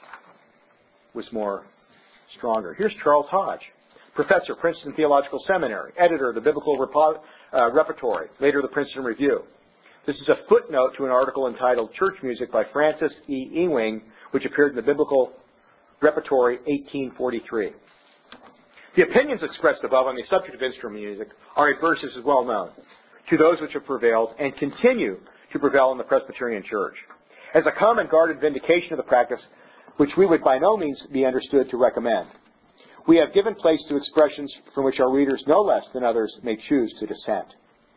was more stronger. Here's Charles Hodge, professor, Princeton Theological Seminary, editor of the Biblical Repertory, later the Princeton Review. This is a footnote to an article entitled Church Music by Francis E. Ewing, which appeared in the Biblical Repertory 1843. The opinions expressed above on the subject of instrumental music are adverse, as is well known, to those which have prevailed and continue to prevail in the Presbyterian Church, as a common guarded vindication of the practice which we would by no means be understood to recommend. We have given place to expressions from which our readers no less than others may choose to dissent.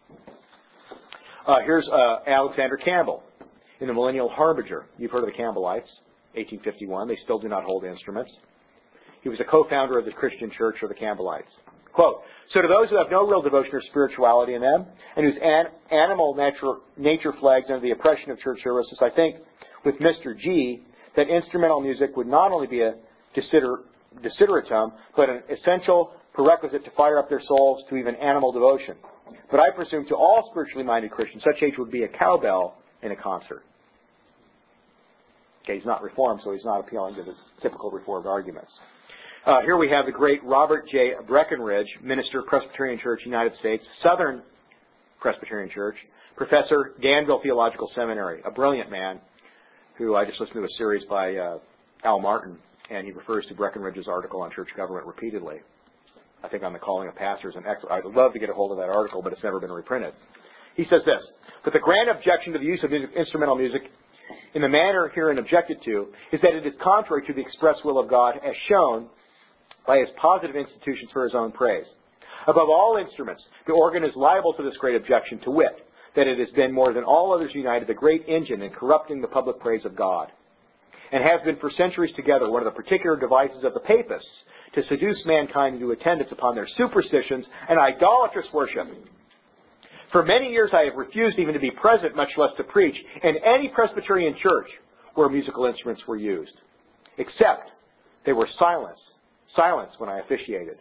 Here's Alexander Campbell in the Millennial Harbinger. You've heard of the Campbellites, 1851. They still do not hold instruments. He was a co-founder of the Christian Church, or the Campbellites. Quote, "So to those who have no real devotion or spirituality in them, and whose animal nature flags under the oppression of church services, I think, with Mr. G, that instrumental music would not only be a desideratum, but an essential prerequisite to fire up their souls to even animal devotion. But I presume to all spiritually minded Christians, such age would be a cowbell in a concert." Okay, he's not Reformed, so he's not appealing to the typical Reformed arguments. Here we have the great Robert J. Breckenridge, minister, Presbyterian Church, United States, Southern Presbyterian Church, professor, Danville Theological Seminary, a brilliant man who I just listened to a series by Al Martin, and he refers to Breckenridge's article on church government repeatedly. I think on the calling of pastors. I'd love to get a hold of that article, but it's never been reprinted. He says this, "But the grand objection to the use of instrumental music in the manner herein objected to is that it is contrary to the express will of God as shown by his positive institutions for his own praise. Above all instruments, the organ is liable to this great objection, to wit, that it has been more than all others united the great engine in corrupting the public praise of God, and has been for centuries together one of the particular devices of the papists to seduce mankind into attendance upon their superstitions and idolatrous worship. For many years I have refused even to be present, much less to preach, in any Presbyterian church where musical instruments were used, except they were silenced when I officiated.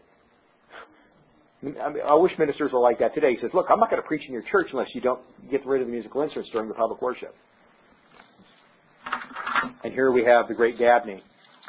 I wish ministers were like that today. He says, look, I'm not going to preach in your church unless you don't get rid of the musical instruments during the public worship. And here we have the great Dabney.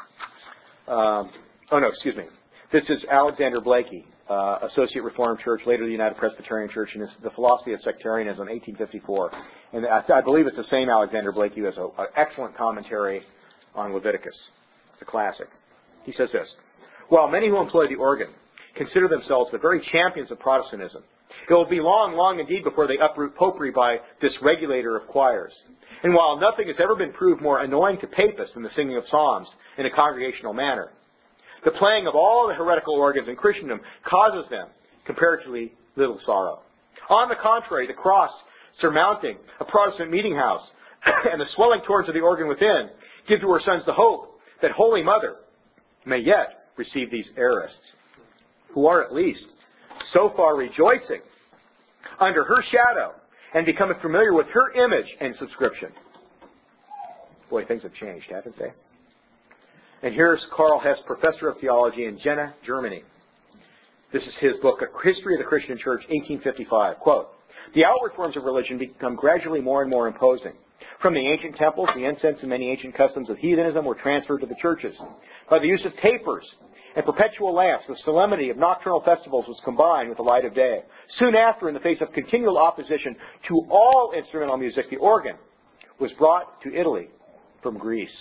This is Alexander Blakey, Associate Reformed Church, later the United Presbyterian Church, and The Philosophy of Sectarianism, 1854. And I believe it's the same Alexander Blakey who has an excellent commentary on Leviticus. It's a classic. He says this: while many who employ the organ consider themselves the very champions of Protestantism, it will be long, long indeed before they uproot popery by this regulator of choirs. And while nothing has ever been proved more annoying to papists than the singing of psalms in a congregational manner, the playing of all the heretical organs in Christendom causes them comparatively little sorrow. On the contrary, the cross surmounting a Protestant meeting house and the swelling tones of the organ within give to her sons the hope that Holy Mother may yet receive these heirists, who are at least so far rejoicing under her shadow and becoming familiar with her image and subscription. Boy, things have changed, haven't they? And here's Karl Hess, Professor of Theology in Jena, Germany. This is his book, A History of the Christian Church, 1855. Quote, the outward forms of religion become gradually more and more imposing. From the ancient temples, the incense and many ancient customs of heathenism were transferred to the churches. By the use of tapers and perpetual lamps, the solemnity of nocturnal festivals was combined with the light of day. Soon after, in the face of continual opposition to all instrumental music, the organ was brought to Italy from Greece.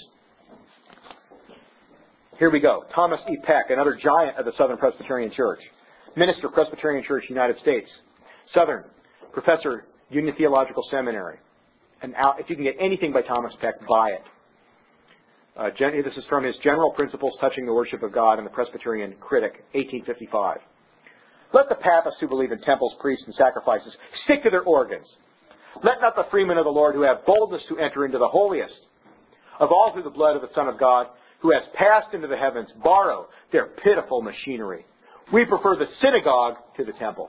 Here we go. Thomas E. Peck, another giant of the Southern Presbyterian Church. Minister, Presbyterian Church, United States. Southern, Professor, Union Theological Seminary. And if you can get anything by Thomas Peck, buy it. This is from his General Principles Touching the Worship of God in the Presbyterian Critic, 1855. Let the papists who believe in temples, priests, and sacrifices stick to their organs. Let not the freemen of the Lord who have boldness to enter into the holiest of all through the blood of the Son of God, who has passed into the heavens, borrow their pitiful machinery. We prefer the synagogue to the temple.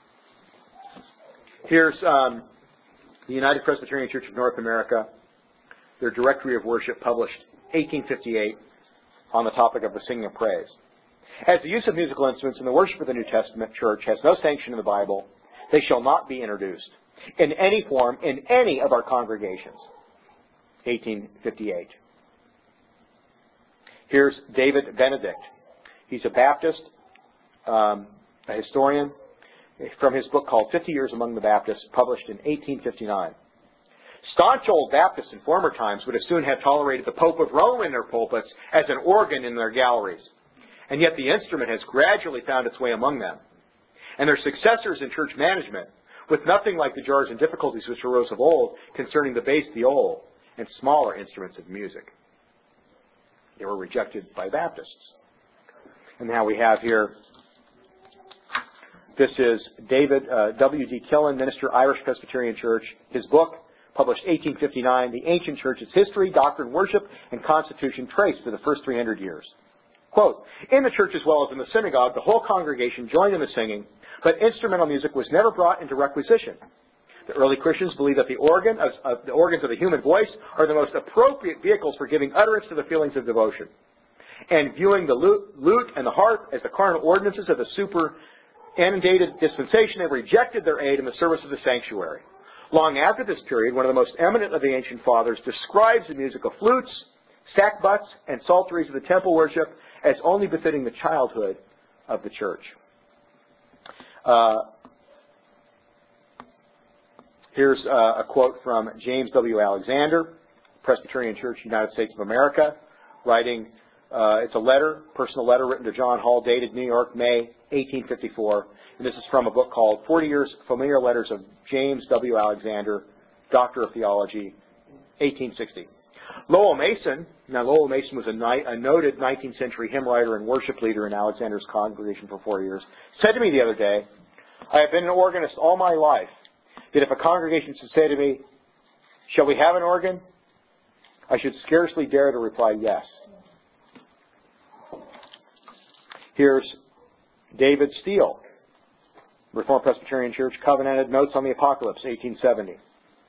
Here's the United Presbyterian Church of North America, their Directory of Worship, published 1858, on the topic of the singing of praise. As the use of musical instruments in the worship of the New Testament church has no sanction in the Bible, they shall not be introduced in any form in any of our congregations. 1858. Here's David Benedict. He's a Baptist, a historian, from his book called 50 Years Among the Baptists, published in 1859. Staunch old Baptists in former times would as soon have tolerated the Pope of Rome in their pulpits as an organ in their galleries. And yet the instrument has gradually found its way among them. And their successors in church management, with nothing like the jars and difficulties which arose of old concerning the bass viol and smaller instruments of music. They were rejected by Baptists. And now we have here, this is David W.D. Killen, Minister, Irish Presbyterian Church. His book, published 1859, The Ancient Church's History, Doctrine, Worship, and Constitution Traced for the First 300 Years. Quote, in the church as well as in the synagogue, the whole congregation joined in the singing, but instrumental music was never brought into requisition. The early Christians believed that the organs of the human voice are the most appropriate vehicles for giving utterance to the feelings of devotion. And viewing the lute and the harp as the carnal ordinances of the super-inundated dispensation, they rejected their aid in the service of the sanctuary. Long after this period, one of the most eminent of the ancient fathers describes the music of flutes, sackbuts, and psalteries of the temple worship as only befitting the childhood of the church. Here's a quote from James W. Alexander, Presbyterian Church, United States of America, writing, it's a letter, personal letter written to John Hall, dated New York, May 1854. And this is from a book called 40 Years Familiar Letters of James W. Alexander, Doctor of Theology, 1860. Lowell Mason, now Lowell Mason was a noted 19th century hymn writer and worship leader in Alexander's congregation for 4 years, said to me the other day, I have been an organist all my life, yet if a congregation should say to me, shall we have an organ? I should scarcely dare to reply yes. Here's David Steele, Reformed Presbyterian Church, Covenanted Notes on the Apocalypse, 1870.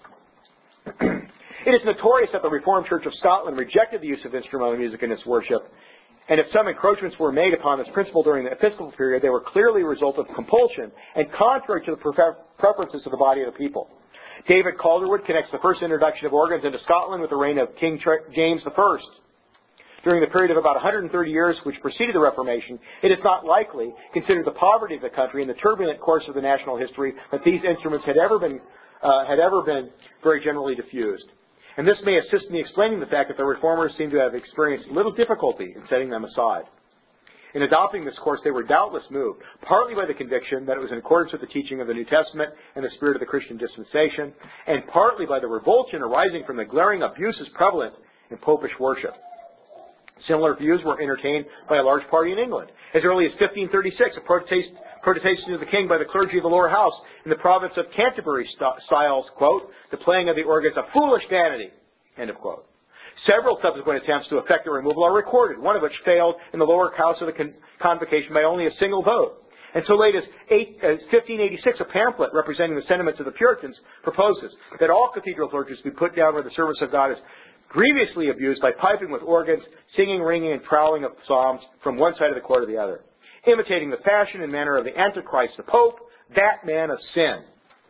It is notorious that the Reformed Church of Scotland rejected the use of instrumental music in its worship, and if some encroachments were made upon this principle during the Episcopal period, they were clearly a result of compulsion and contrary to the preferences of the body of the people. David Calderwood connects the first introduction of organs into Scotland with the reign of King James I. During the period of about 130 years which preceded the Reformation, it is not likely, considering the poverty of the country and the turbulent course of the national history, that these instruments had ever been very generally diffused. And this may assist me explaining the fact that the Reformers seem to have experienced little difficulty in setting them aside. In adopting this course, they were doubtless moved, partly by the conviction that it was in accordance with the teaching of the New Testament and the spirit of the Christian dispensation, and partly by the revulsion arising from the glaring abuses prevalent in popish worship. Similar views were entertained by a large party in England. As early as 1536, a protestation of the king by the clergy of the lower house in the province of Canterbury styles, quote, the playing of the organ is a foolish vanity, end of quote. Several subsequent attempts to effect the removal are recorded, one of which failed in the lower house of the convocation by only a single vote. And so late as 1586, a pamphlet representing the sentiments of the Puritans proposes that all cathedral clergy be put down where the service of God is grievously abused by piping with organs, singing, ringing, and trowling of psalms from one side of the court to the other, imitating the fashion and manner of the Antichrist, the Pope, that man of sin.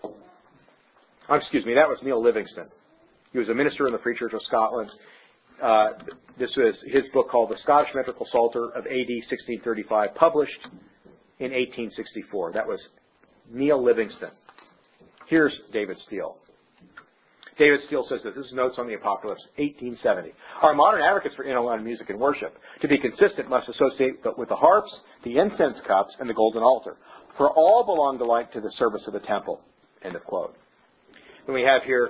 That was Neil Livingston. He was a minister in the Free Church of Scotland. This was his book called The Scottish Metrical Psalter of AD 1635, published in 1864. That was Neil Livingston. Here's David Steele. David Steele says that this is Notes on the Apocalypse, 1870. Our modern advocates for interline music and worship, to be consistent, must associate with the harps, the incense cups, and the golden altar, for all belong alike to the service of the temple, end of quote. Then we have here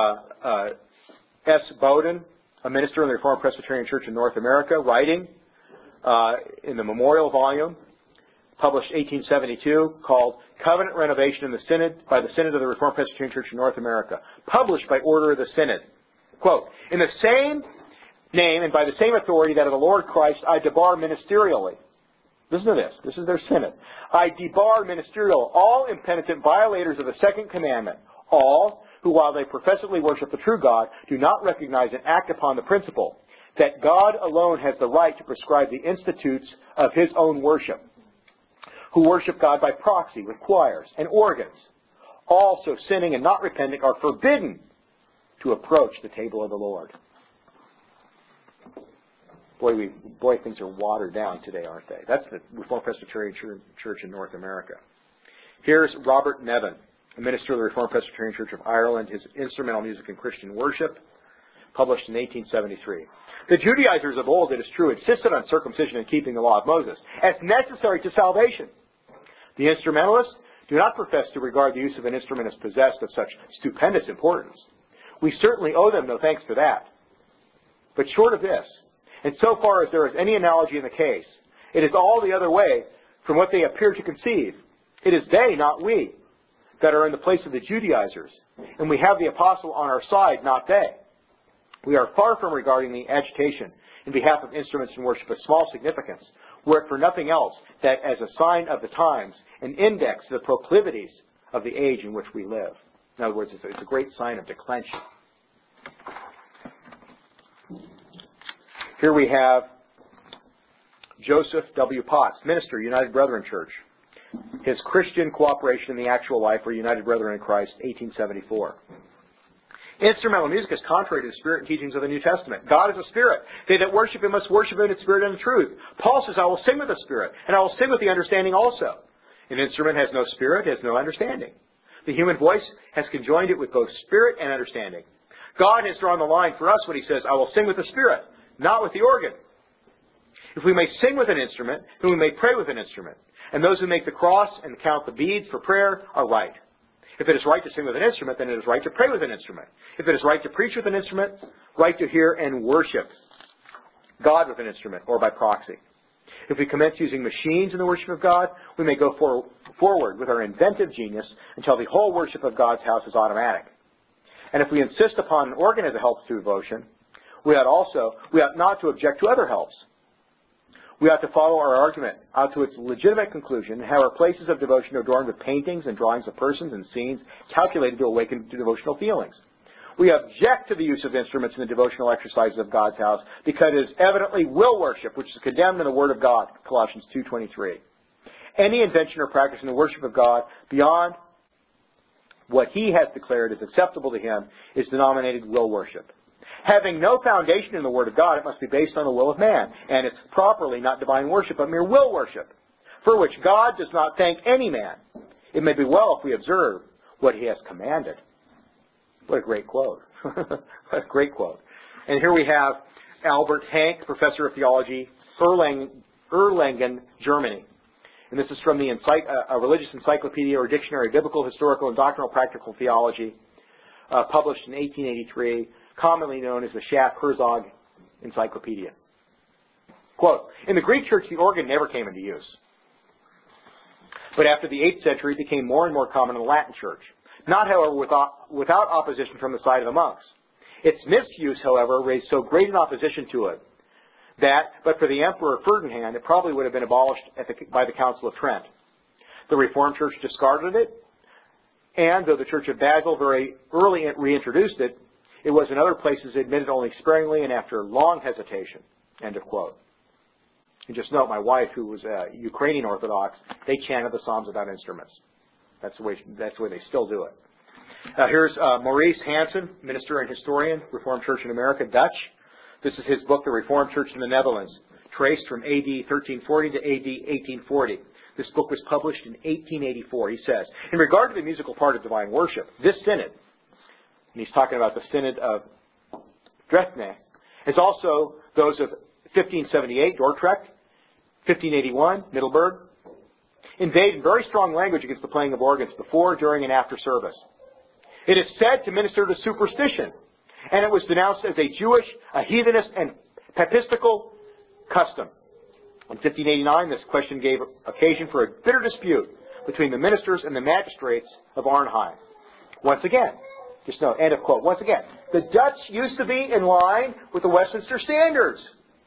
S. Bowden, a minister in the Reformed Presbyterian Church in North America, writing in the memorial volume, published 1872, called Covenant Renovation in the Synod by the Synod of the Reformed Presbyterian Church in North America, published by order of the Synod. Quote, in the same name and by the same authority that of the Lord Christ, I debar ministerially. Listen to this. This is their Synod. I debar ministerial all impenitent violators of the second commandment, all who, while they professedly worship the true God, do not recognize and act upon the principle that God alone has the right to prescribe the institutes of his own worship, who worship God by proxy with choirs and organs, also sinning and not repenting, are forbidden to approach the table of the Lord. Boy, things are watered down today, aren't they? That's the Reformed Presbyterian Church in North America. Here's Robert Nevin, a minister of the Reformed Presbyterian Church of Ireland, his Instrumental Music and Christian Worship, published in 1873. The Judaizers of old, it is true, insisted on circumcision and keeping the law of Moses as necessary to salvation. The instrumentalists do not profess to regard the use of an instrument as possessed of such stupendous importance. We certainly owe them no thanks for that. But short of this, and so far as there is any analogy in the case, it is all the other way from what they appear to conceive. It is they, not we, that are in the place of the Judaizers, and we have the apostle on our side, not they. We are far from regarding the agitation in behalf of instruments in worship of small significance, were it for nothing else that as a sign of the times, an index to the proclivities of the age in which we live. In other words, it's a great sign of declension. Here we have Joseph W. Potts, minister, United Brethren Church. His Christian cooperation in the actual life for United Brethren in Christ, 1874. Instrumental music is contrary to the spirit and teachings of the New Testament. God is a spirit. They that worship him must worship him in spirit and in truth. Paul says, I will sing with the spirit, and I will sing with the understanding also. An instrument has no spirit, has no understanding. The human voice has conjoined it with both spirit and understanding. God has drawn the line for us when he says, I will sing with the spirit, not with the organ. If we may sing with an instrument, then we may pray with an instrument. And those who make the cross and count the beads for prayer are right. If it is right to sing with an instrument, then it is right to pray with an instrument. If it is right to preach with an instrument, right to hear and worship God with an instrument or by proxy. If we commence using machines in the worship of God, we may go forward with our inventive genius until the whole worship of God's house is automatic. And if we insist upon an organ as a help to devotion, we ought not to object to other helps. We ought to follow our argument out to its legitimate conclusion and have our places of devotion adorned with paintings and drawings of persons and scenes calculated to awaken to devotional feelings. We object to the use of instruments in the devotional exercises of God's house because it is evidently will worship, which is condemned in the Word of God, Colossians 2:23. Any invention or practice in the worship of God beyond what He has declared is acceptable to Him is denominated will worship. Having no foundation in the Word of God, it must be based on the will of man, and it's properly not divine worship, but mere will worship, for which God does not thank any man. It may be well if we observe what He has commanded. What a great quote. What a great quote. And here we have Albert Hank, professor of theology, Erlangen, Germany. And this is from the a religious encyclopedia or dictionary of biblical, historical, and doctrinal practical theology, published in 1883, commonly known as the Schaff-Herzog Encyclopedia. Quote, in the Greek church, the organ never came into use. But after the 8th century, it became more and more common in the Latin church. Not, however, without opposition from the side of the monks. Its misuse, however, raised so great an opposition to it that, but for the Emperor Ferdinand, it probably would have been abolished by the Council of Trent. The Reformed Church discarded it, and though the Church of Basel very early reintroduced it, it was in other places admitted only sparingly and after long hesitation. End of quote. And just note, my wife, who was Ukrainian Orthodox, they chanted the Psalms without instruments. That's the way they still do it. Here's Maurice Hansen, minister and historian, Reformed Church in America, Dutch. This is his book, The Reformed Church in the Netherlands, traced from AD 1340 to AD 1840. This book was published in 1884. He says, in regard to the musical part of divine worship, this synod, and he's talking about the Synod of Dresden, as also those of 1578, Dordrecht, 1581, Middelburg, invade in very strong language against the playing of organs before, during, and after service. It is said to minister to superstition, and it was denounced as a Jewish, a heathenist, and papistical custom. In 1589, this question gave occasion for a bitter dispute between the ministers and the magistrates of Arnhem. Once again, just note, end of quote. Once again, the Dutch used to be in line with the Westminster Standards,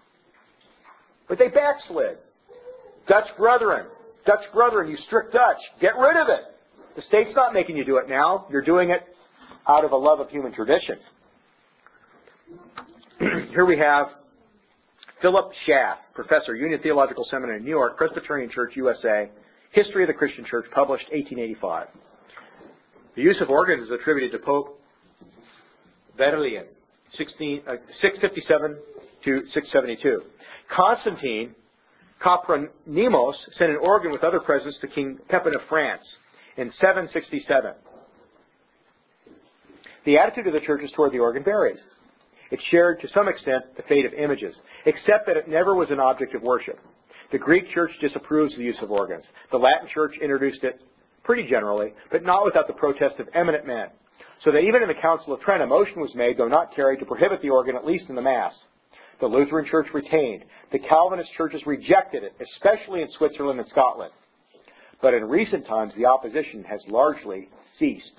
but they backslid. Dutch brethren, you strict Dutch, get rid of it. The state's not making you do it now. You're doing it out of a love of human tradition. Here we have Philip Schaff, professor, Union Theological Seminary, New York, Presbyterian Church, USA, History of the Christian Church, published 1885. The use of organs is attributed to Pope Valerian, 657 to 672. Constantine Copronymus sent an organ with other presents to King Pepin of France in 767. The attitude of the churches toward the organ varies. It shared to some extent the fate of images, except that it never was an object of worship. The Greek church disapproves the use of organs. The Latin church introduced it pretty generally, but not without the protest of eminent men, so that even in the Council of Trent a motion was made, though not carried, to prohibit the organ at least in the Mass. The Lutheran Church retained. The Calvinist churches rejected it, especially in Switzerland and Scotland. But in recent times, the opposition has largely ceased.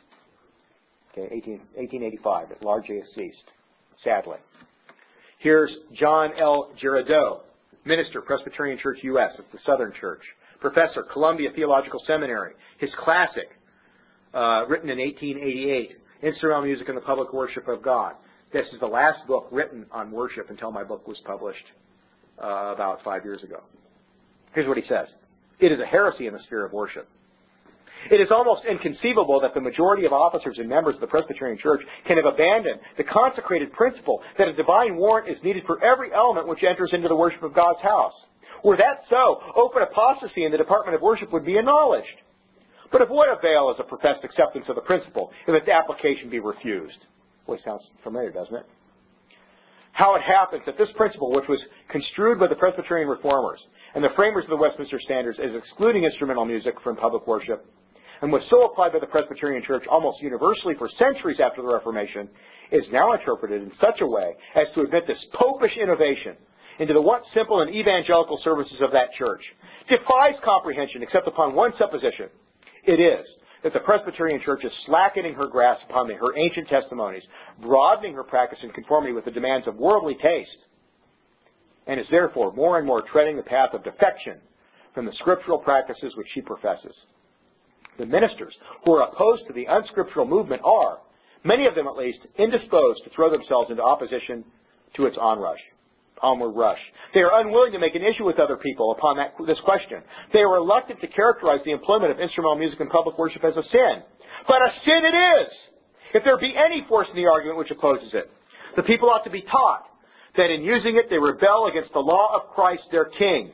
1885, it largely has ceased, sadly. Here's John L. Girardeau, minister, Presbyterian Church, U.S. It's the Southern Church. Professor, Columbia Theological Seminary. His classic, written in 1888, Instrumental Music in the Public Worship of God. This is the last book written on worship until my book was published about 5 years ago. Here's what he says. It is a heresy in the sphere of worship. It is almost inconceivable that the majority of officers and members of the Presbyterian Church can have abandoned the consecrated principle that a divine warrant is needed for every element which enters into the worship of God's house. Were that so, open apostasy in the department of worship would be acknowledged. But of what avail is a professed acceptance of the principle if its application be refused? Boy, sounds familiar, doesn't it? How it happens that this principle, which was construed by the Presbyterian reformers and the framers of the Westminster Standards as excluding instrumental music from public worship, and was so applied by the Presbyterian Church almost universally for centuries after the Reformation, is now interpreted in such a way as to admit this popish innovation into the once simple and evangelical services of that church, defies comprehension except upon one supposition. It is that the Presbyterian Church is slackening her grasp upon her ancient testimonies, broadening her practice in conformity with the demands of worldly taste, and is therefore more and more treading the path of defection from the scriptural practices which she professes. The ministers who are opposed to the unscriptural movement are, many of them at least, indisposed to throw themselves into opposition to its onward rush. They are unwilling to make an issue with other people upon this question. They are reluctant to characterize the employment of instrumental music in public worship as a sin. But a sin it is, if there be any force in the argument which opposes it. The people ought to be taught that in using it they rebel against the law of Christ their King.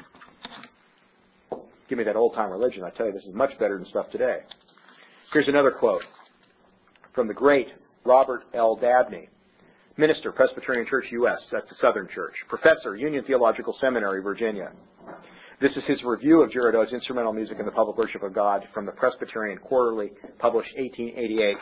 Give me that old-time religion. I tell you, this is much better than stuff today. Here's another quote from the great Robert L. Dabney, minister, Presbyterian Church, U.S., that's the Southern Church, professor, Union Theological Seminary, Virginia. This is his review of Girardot's instrumental music in the public worship of God from the Presbyterian Quarterly, published 1888.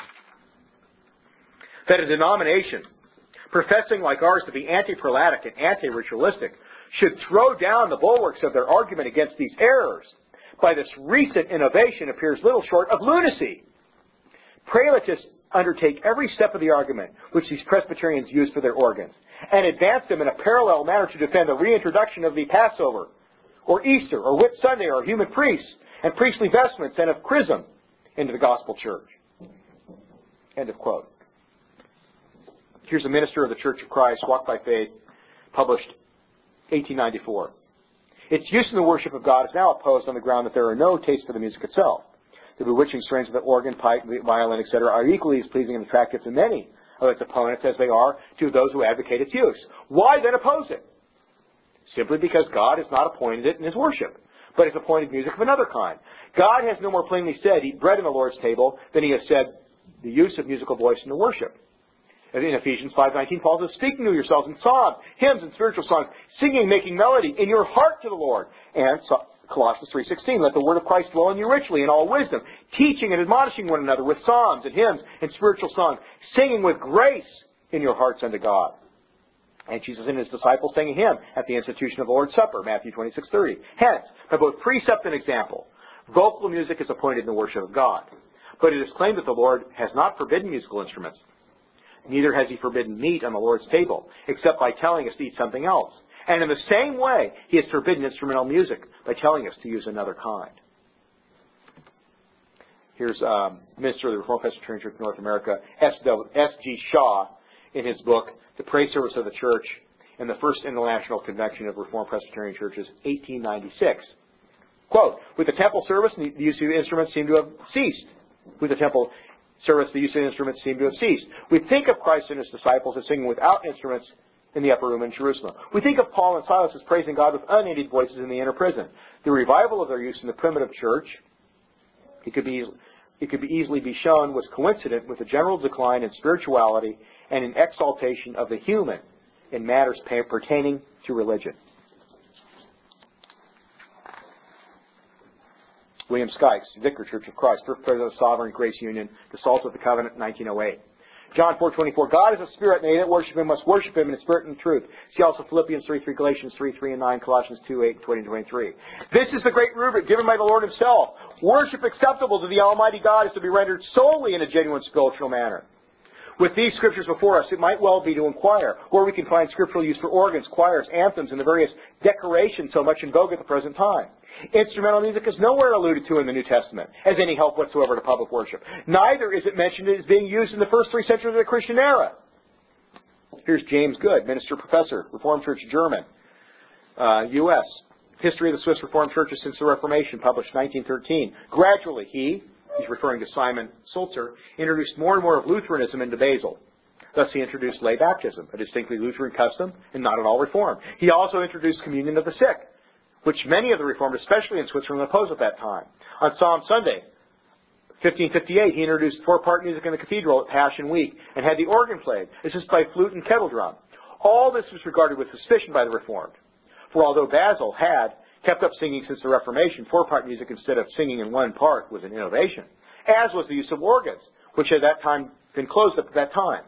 That a denomination professing like ours to be anti-prelatic and anti-ritualistic should throw down the bulwarks of their argument against these errors by this recent innovation appears little short of lunacy. Prelatists undertake every step of the argument which these Presbyterians use for their organs, and advance them in a parallel manner to defend the reintroduction of the Passover, or Easter, or Whit Sunday, or human priests, and priestly vestments, and of chrism into the gospel church. End of quote. Here's a minister of the Church of Christ, Walk by Faith, published 1894. Its use in the worship of God is now opposed on the ground that there are no tastes for the music itself. The bewitching strains of the organ, pipe, violin, etc. are equally as pleasing and attractive to many of its opponents as they are to those who advocate its use. Why then oppose it? Simply because God has not appointed it in His worship, but has appointed music of another kind. God has no more plainly said, eat bread in the Lord's table, than He has said, the use of musical voice in the worship. In Ephesians 5:19, Paul says, speaking to yourselves in psalms, hymns, and spiritual songs, singing, making melody in your heart to the Lord. And Colossians 3:16, let the word of Christ dwell in you richly in all wisdom, teaching and admonishing one another with psalms and hymns and spiritual songs, singing with grace in your hearts unto God. And Jesus and His disciples sang a hymn at the institution of the Lord's Supper, Matthew 26:30. Hence, by both precept and example, vocal music is appointed in the worship of God. But it is claimed that the Lord has not forbidden musical instruments. Neither has He forbidden meat on the Lord's table, except by telling us to eat something else. And in the same way, He has forbidden instrumental music by telling us to use another kind. Here's Minister of the Reformed Presbyterian Church of North America, S.G. Shaw, in his book, The Praise Service of the Church and the First International Convention of Reformed Presbyterian Churches, 1896. Quote, with the temple service, the use of instruments seem to have ceased. With the temple service, the use of instruments seem to have ceased. We think of Christ and His disciples as singing without instruments in the upper room in Jerusalem. We think of Paul and Silas as praising God with unaided voices in the inner prison. The revival of their use in the primitive church, it could easily be shown, was coincident with the general decline in spirituality and in exaltation of the human in matters pertaining to religion. William Skikes, Vicar, Church of Christ, First President of Sovereign Grace Union, The Salt of the Covenant, 1908. John 4:24, God is a spirit, and they that worship Him must worship Him in spirit and truth. See also Philippians 3:3, Galatians 3:3 and 9, Colossians 2:8, 20 and 23. This is the great rubric given by the Lord Himself. Worship acceptable to the Almighty God is to be rendered solely in a genuine spiritual manner. With these scriptures before us, it might well be to inquire where we can find scriptural use for organs, choirs, anthems, and the various decorations so much in vogue at the present time. Instrumental music is nowhere alluded to in the New Testament as any help whatsoever to public worship. Neither is it mentioned as being used in the first 3 centuries of the Christian era. Here's James Good, Minister Professor, Reformed Church, German, U.S. History of the Swiss Reformed Churches since the Reformation, published 1913. Gradually, he's referring to Simon Sulzer, introduced more and more of Lutheranism into Basel. Thus he introduced lay baptism, a distinctly Lutheran custom and not at all Reformed. He also introduced communion of the sick, which many of the Reformed, especially in Switzerland, opposed at that time. On Psalm Sunday, 1558, he introduced 4-part music in the cathedral at Passion Week and had the organ played, assisted by flute and kettle drum. All this was regarded with suspicion by the Reformed. For although Basil had kept up singing since the Reformation. Four-part music instead of singing in one part was an innovation, as was the use of organs, which had at that time been closed up at that time.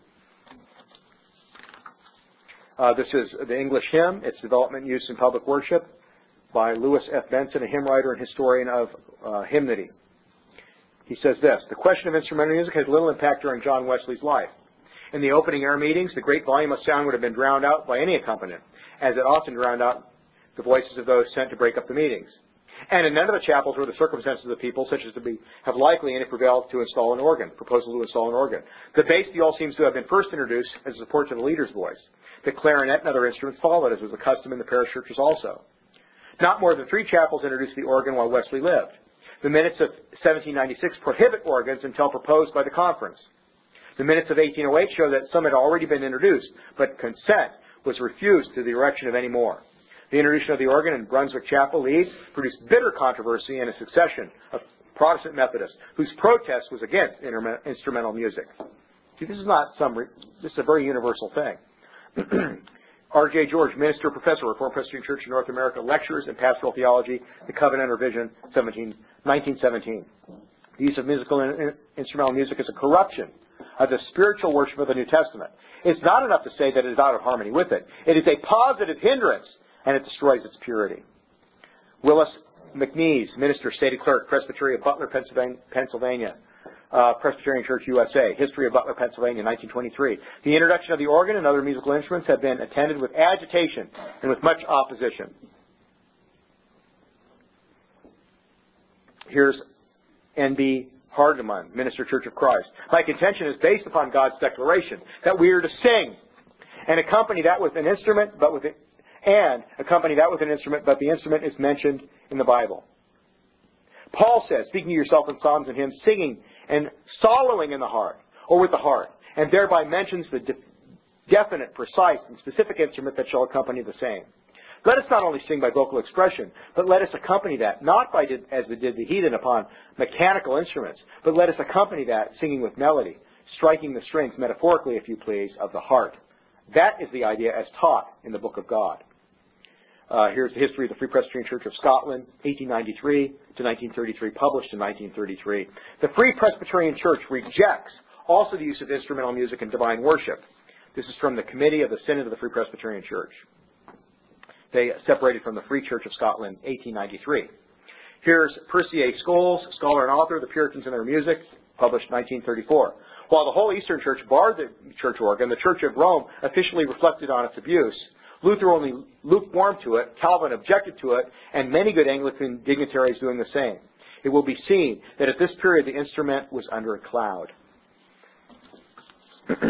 This is the English hymn, its development and use in public worship, by Lewis F. Benson, a hymn writer and historian of hymnody. He says this: the question of instrumental music had little impact during John Wesley's life. In the opening air meetings, the great volume of sound would have been drowned out by any accompaniment, as it often drowned out the voices of those sent to break up the meetings. And in none of the chapels were the circumstances of the people such as to have likely any prevailed to install an organ, proposal to install an organ. The bass viol seems to have been first introduced as a support to the leader's voice. The clarinet and other instruments followed, as was the custom in the parish churches also. Not more than 3 chapels introduced the organ while Wesley lived. The minutes of 1796 prohibit organs until proposed by the conference. The minutes of 1808 show that some had already been introduced, but consent was refused to the erection of any more. The introduction of the organ in Brunswick Chapel, Leeds, produced bitter controversy and a succession of Protestant Methodists whose protest was against instrumental music. See, this is not this is a very universal thing. R.J. George, minister, professor, Reformed Presbyterian Church in North America, lectures in pastoral theology, the Covenant Revision, 1917. The use of instrumental music is a corruption of the spiritual worship of the New Testament. It's not enough to say that it is out of harmony with it. It is a positive hindrance, and it destroys its purity. Willis McNeese, minister, stated clerk, Presbytery of Butler, Pennsylvania, Presbyterian Church, USA, History of Butler, Pennsylvania, 1923. The introduction of the organ and other musical instruments have been attended with agitation and with much opposition. Here's N.B. Hardeman, minister, Church of Christ. My contention is based upon God's declaration that we are to sing and accompany that with an instrument, but the instrument is mentioned in the Bible. Paul says, speaking to yourself in psalms and hymns, singing and soloing in the heart, or with the heart, and thereby mentions the definite, precise, and specific instrument that shall accompany the same. Let us not only sing by vocal expression, but let us accompany that, not by as did the heathen upon mechanical instruments, but let us accompany that singing with melody, striking the strings, metaphorically, if you please, of the heart. That is the idea as taught in the Book of God. Here's the history of the Free Presbyterian Church of Scotland, 1893 to 1933, published in 1933. The Free Presbyterian Church rejects also the use of instrumental music in divine worship. This is from the Committee of the Synod of the Free Presbyterian Church. They separated from the Free Church of Scotland, 1893. Here's Percy A. Scholes, scholar and author, The Puritans and Their Music, published 1934. While the whole Eastern Church barred the church organ, the Church of Rome officially reflected on its abuse. Luther only lukewarm to it, Calvin objected to it, and many good Anglican dignitaries doing the same. It will be seen that at this period the instrument was under a cloud. A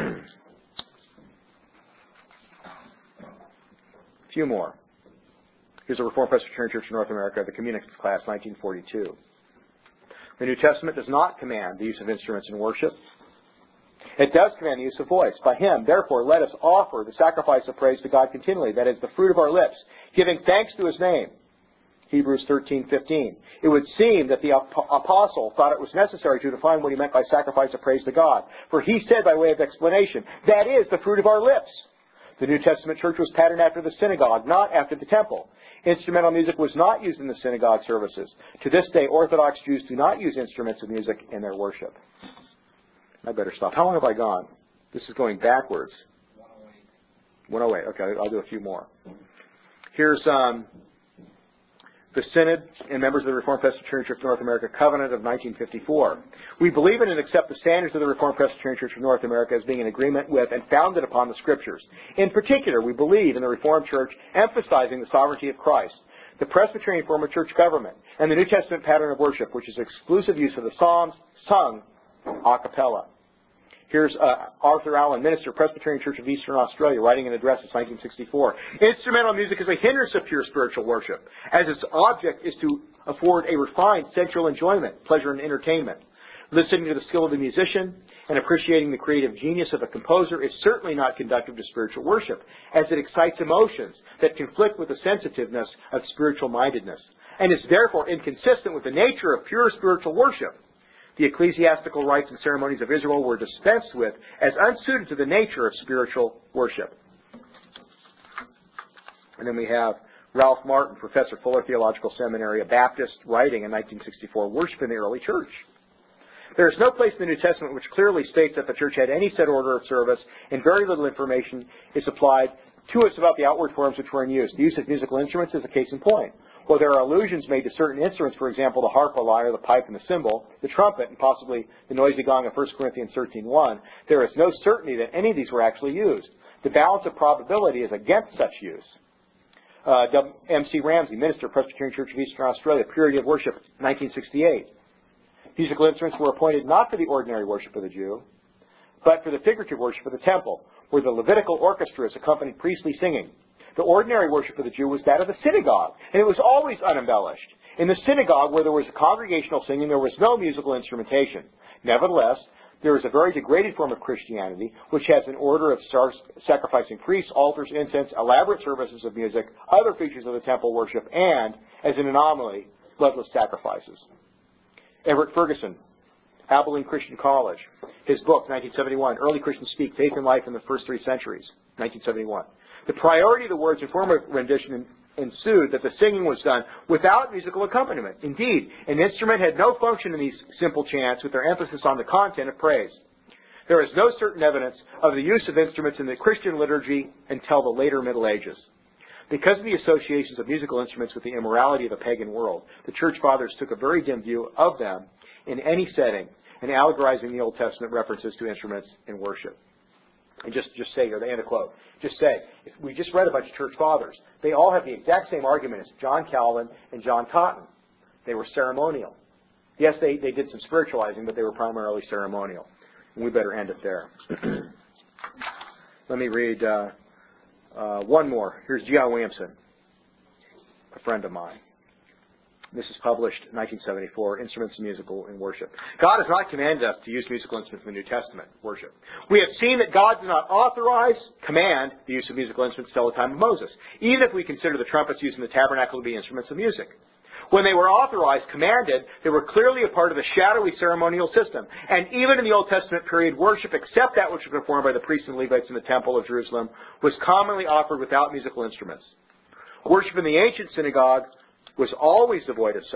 few more. Here's a Reformed Presbyterian Church in North America, the Communicants Class, 1942. The New Testament does not command the use of instruments in worship. It does command the use of voice. By him, therefore, let us offer the sacrifice of praise to God continually, that is, the fruit of our lips, giving thanks to his name. Hebrews 13:15. It would seem that the apostle thought it was necessary to define what he meant by sacrifice of praise to God. For he said by way of explanation, that is the fruit of our lips. The New Testament church was patterned after the synagogue, not after the temple. Instrumental music was not used in the synagogue services. To this day, Orthodox Jews do not use instruments of music in their worship. I better stop. How long have I gone? This is going backwards. 108. Okay, I'll do a few more. Here's the Synod and members of the Reformed Presbyterian Church of North America Covenant of 1954. We believe in and accept the standards of the Reformed Presbyterian Church of North America as being in agreement with and founded upon the Scriptures. In particular, we believe in the Reformed Church emphasizing the sovereignty of Christ, the Presbyterian form of church government, and the New Testament pattern of worship, which is exclusive use of the Psalms sung a cappella. Here's Arthur Allen, minister, Presbyterian Church of Eastern Australia, writing an address in 1964. Instrumental music is a hindrance of pure spiritual worship, as its object is to afford a refined sensual enjoyment, pleasure, and entertainment. Listening to the skill of the musician and appreciating the creative genius of a composer is certainly not conducive to spiritual worship, as it excites emotions that conflict with the sensitiveness of spiritual mindedness, and is therefore inconsistent with the nature of pure spiritual worship. The ecclesiastical rites and ceremonies of Israel were dispensed with as unsuited to the nature of spiritual worship. And then we have Ralph Martin, professor, Fuller Theological Seminary, a Baptist, writing in 1964, worship in the early church. There is no place in the New Testament which clearly states that the church had any set order of service, and very little information is supplied to us about the outward forms which were in use. The use of musical instruments is a case in point. While there are allusions made to certain instruments, for example, the harp, the lyre, the pipe, and the cymbal, the trumpet, and possibly the noisy gong of 1 Corinthians 13:1, there is no certainty that any of these were actually used. The balance of probability is against such use. M.C. Ramsey, minister, Presbyterian Church of Eastern Australia, Purity of Worship, 1968. Musical instruments were appointed not for the ordinary worship of the Jew, but for the figurative worship of the temple, where the Levitical orchestras accompanied priestly singing. The ordinary worship of the Jew was that of the synagogue, and it was always unembellished. In the synagogue, where there was congregational singing, there was no musical instrumentation. Nevertheless, there is a very degraded form of Christianity, which has an order of sacrificing priests, altars, incense, elaborate services of music, other features of the temple worship, and, as an anomaly, bloodless sacrifices. Everett Ferguson, Abilene Christian College, his book, 1971, Early Christians Speak, Faith and Life in the First Three Centuries, 1971. The priority of the words in form of rendition ensued that the singing was done without musical accompaniment. Indeed, an instrument had no function in these simple chants, with their emphasis on the content of praise. There is no certain evidence of the use of instruments in the Christian liturgy until the later Middle Ages. Because of the associations of musical instruments with the immorality of the pagan world, the Church Fathers took a very dim view of them in any setting, and allegorizing the Old Testament references to instruments in worship. And just say here, the end of quote, just say, if we just read a bunch of Church Fathers. They all have the exact same argument as John Calvin and John Totten. They were ceremonial. Yes, they did some spiritualizing, but they were primarily ceremonial. And we better end it there. Let me read one more. Here's G.I. Williamson, a friend of mine. This is published in 1974, Instruments and Musical in Worship. God has not commanded us to use musical instruments in the New Testament worship. We have seen that God did not authorize, command the use of musical instruments until the time of Moses, even if we consider the trumpets used in the tabernacle to be instruments of music. When they were authorized, commanded, they were clearly a part of the shadowy ceremonial system. And even in the Old Testament period, worship, except that which was performed by the priests and Levites in the Temple of Jerusalem, was commonly offered without musical instruments. Worship in the ancient synagogue was always devoid of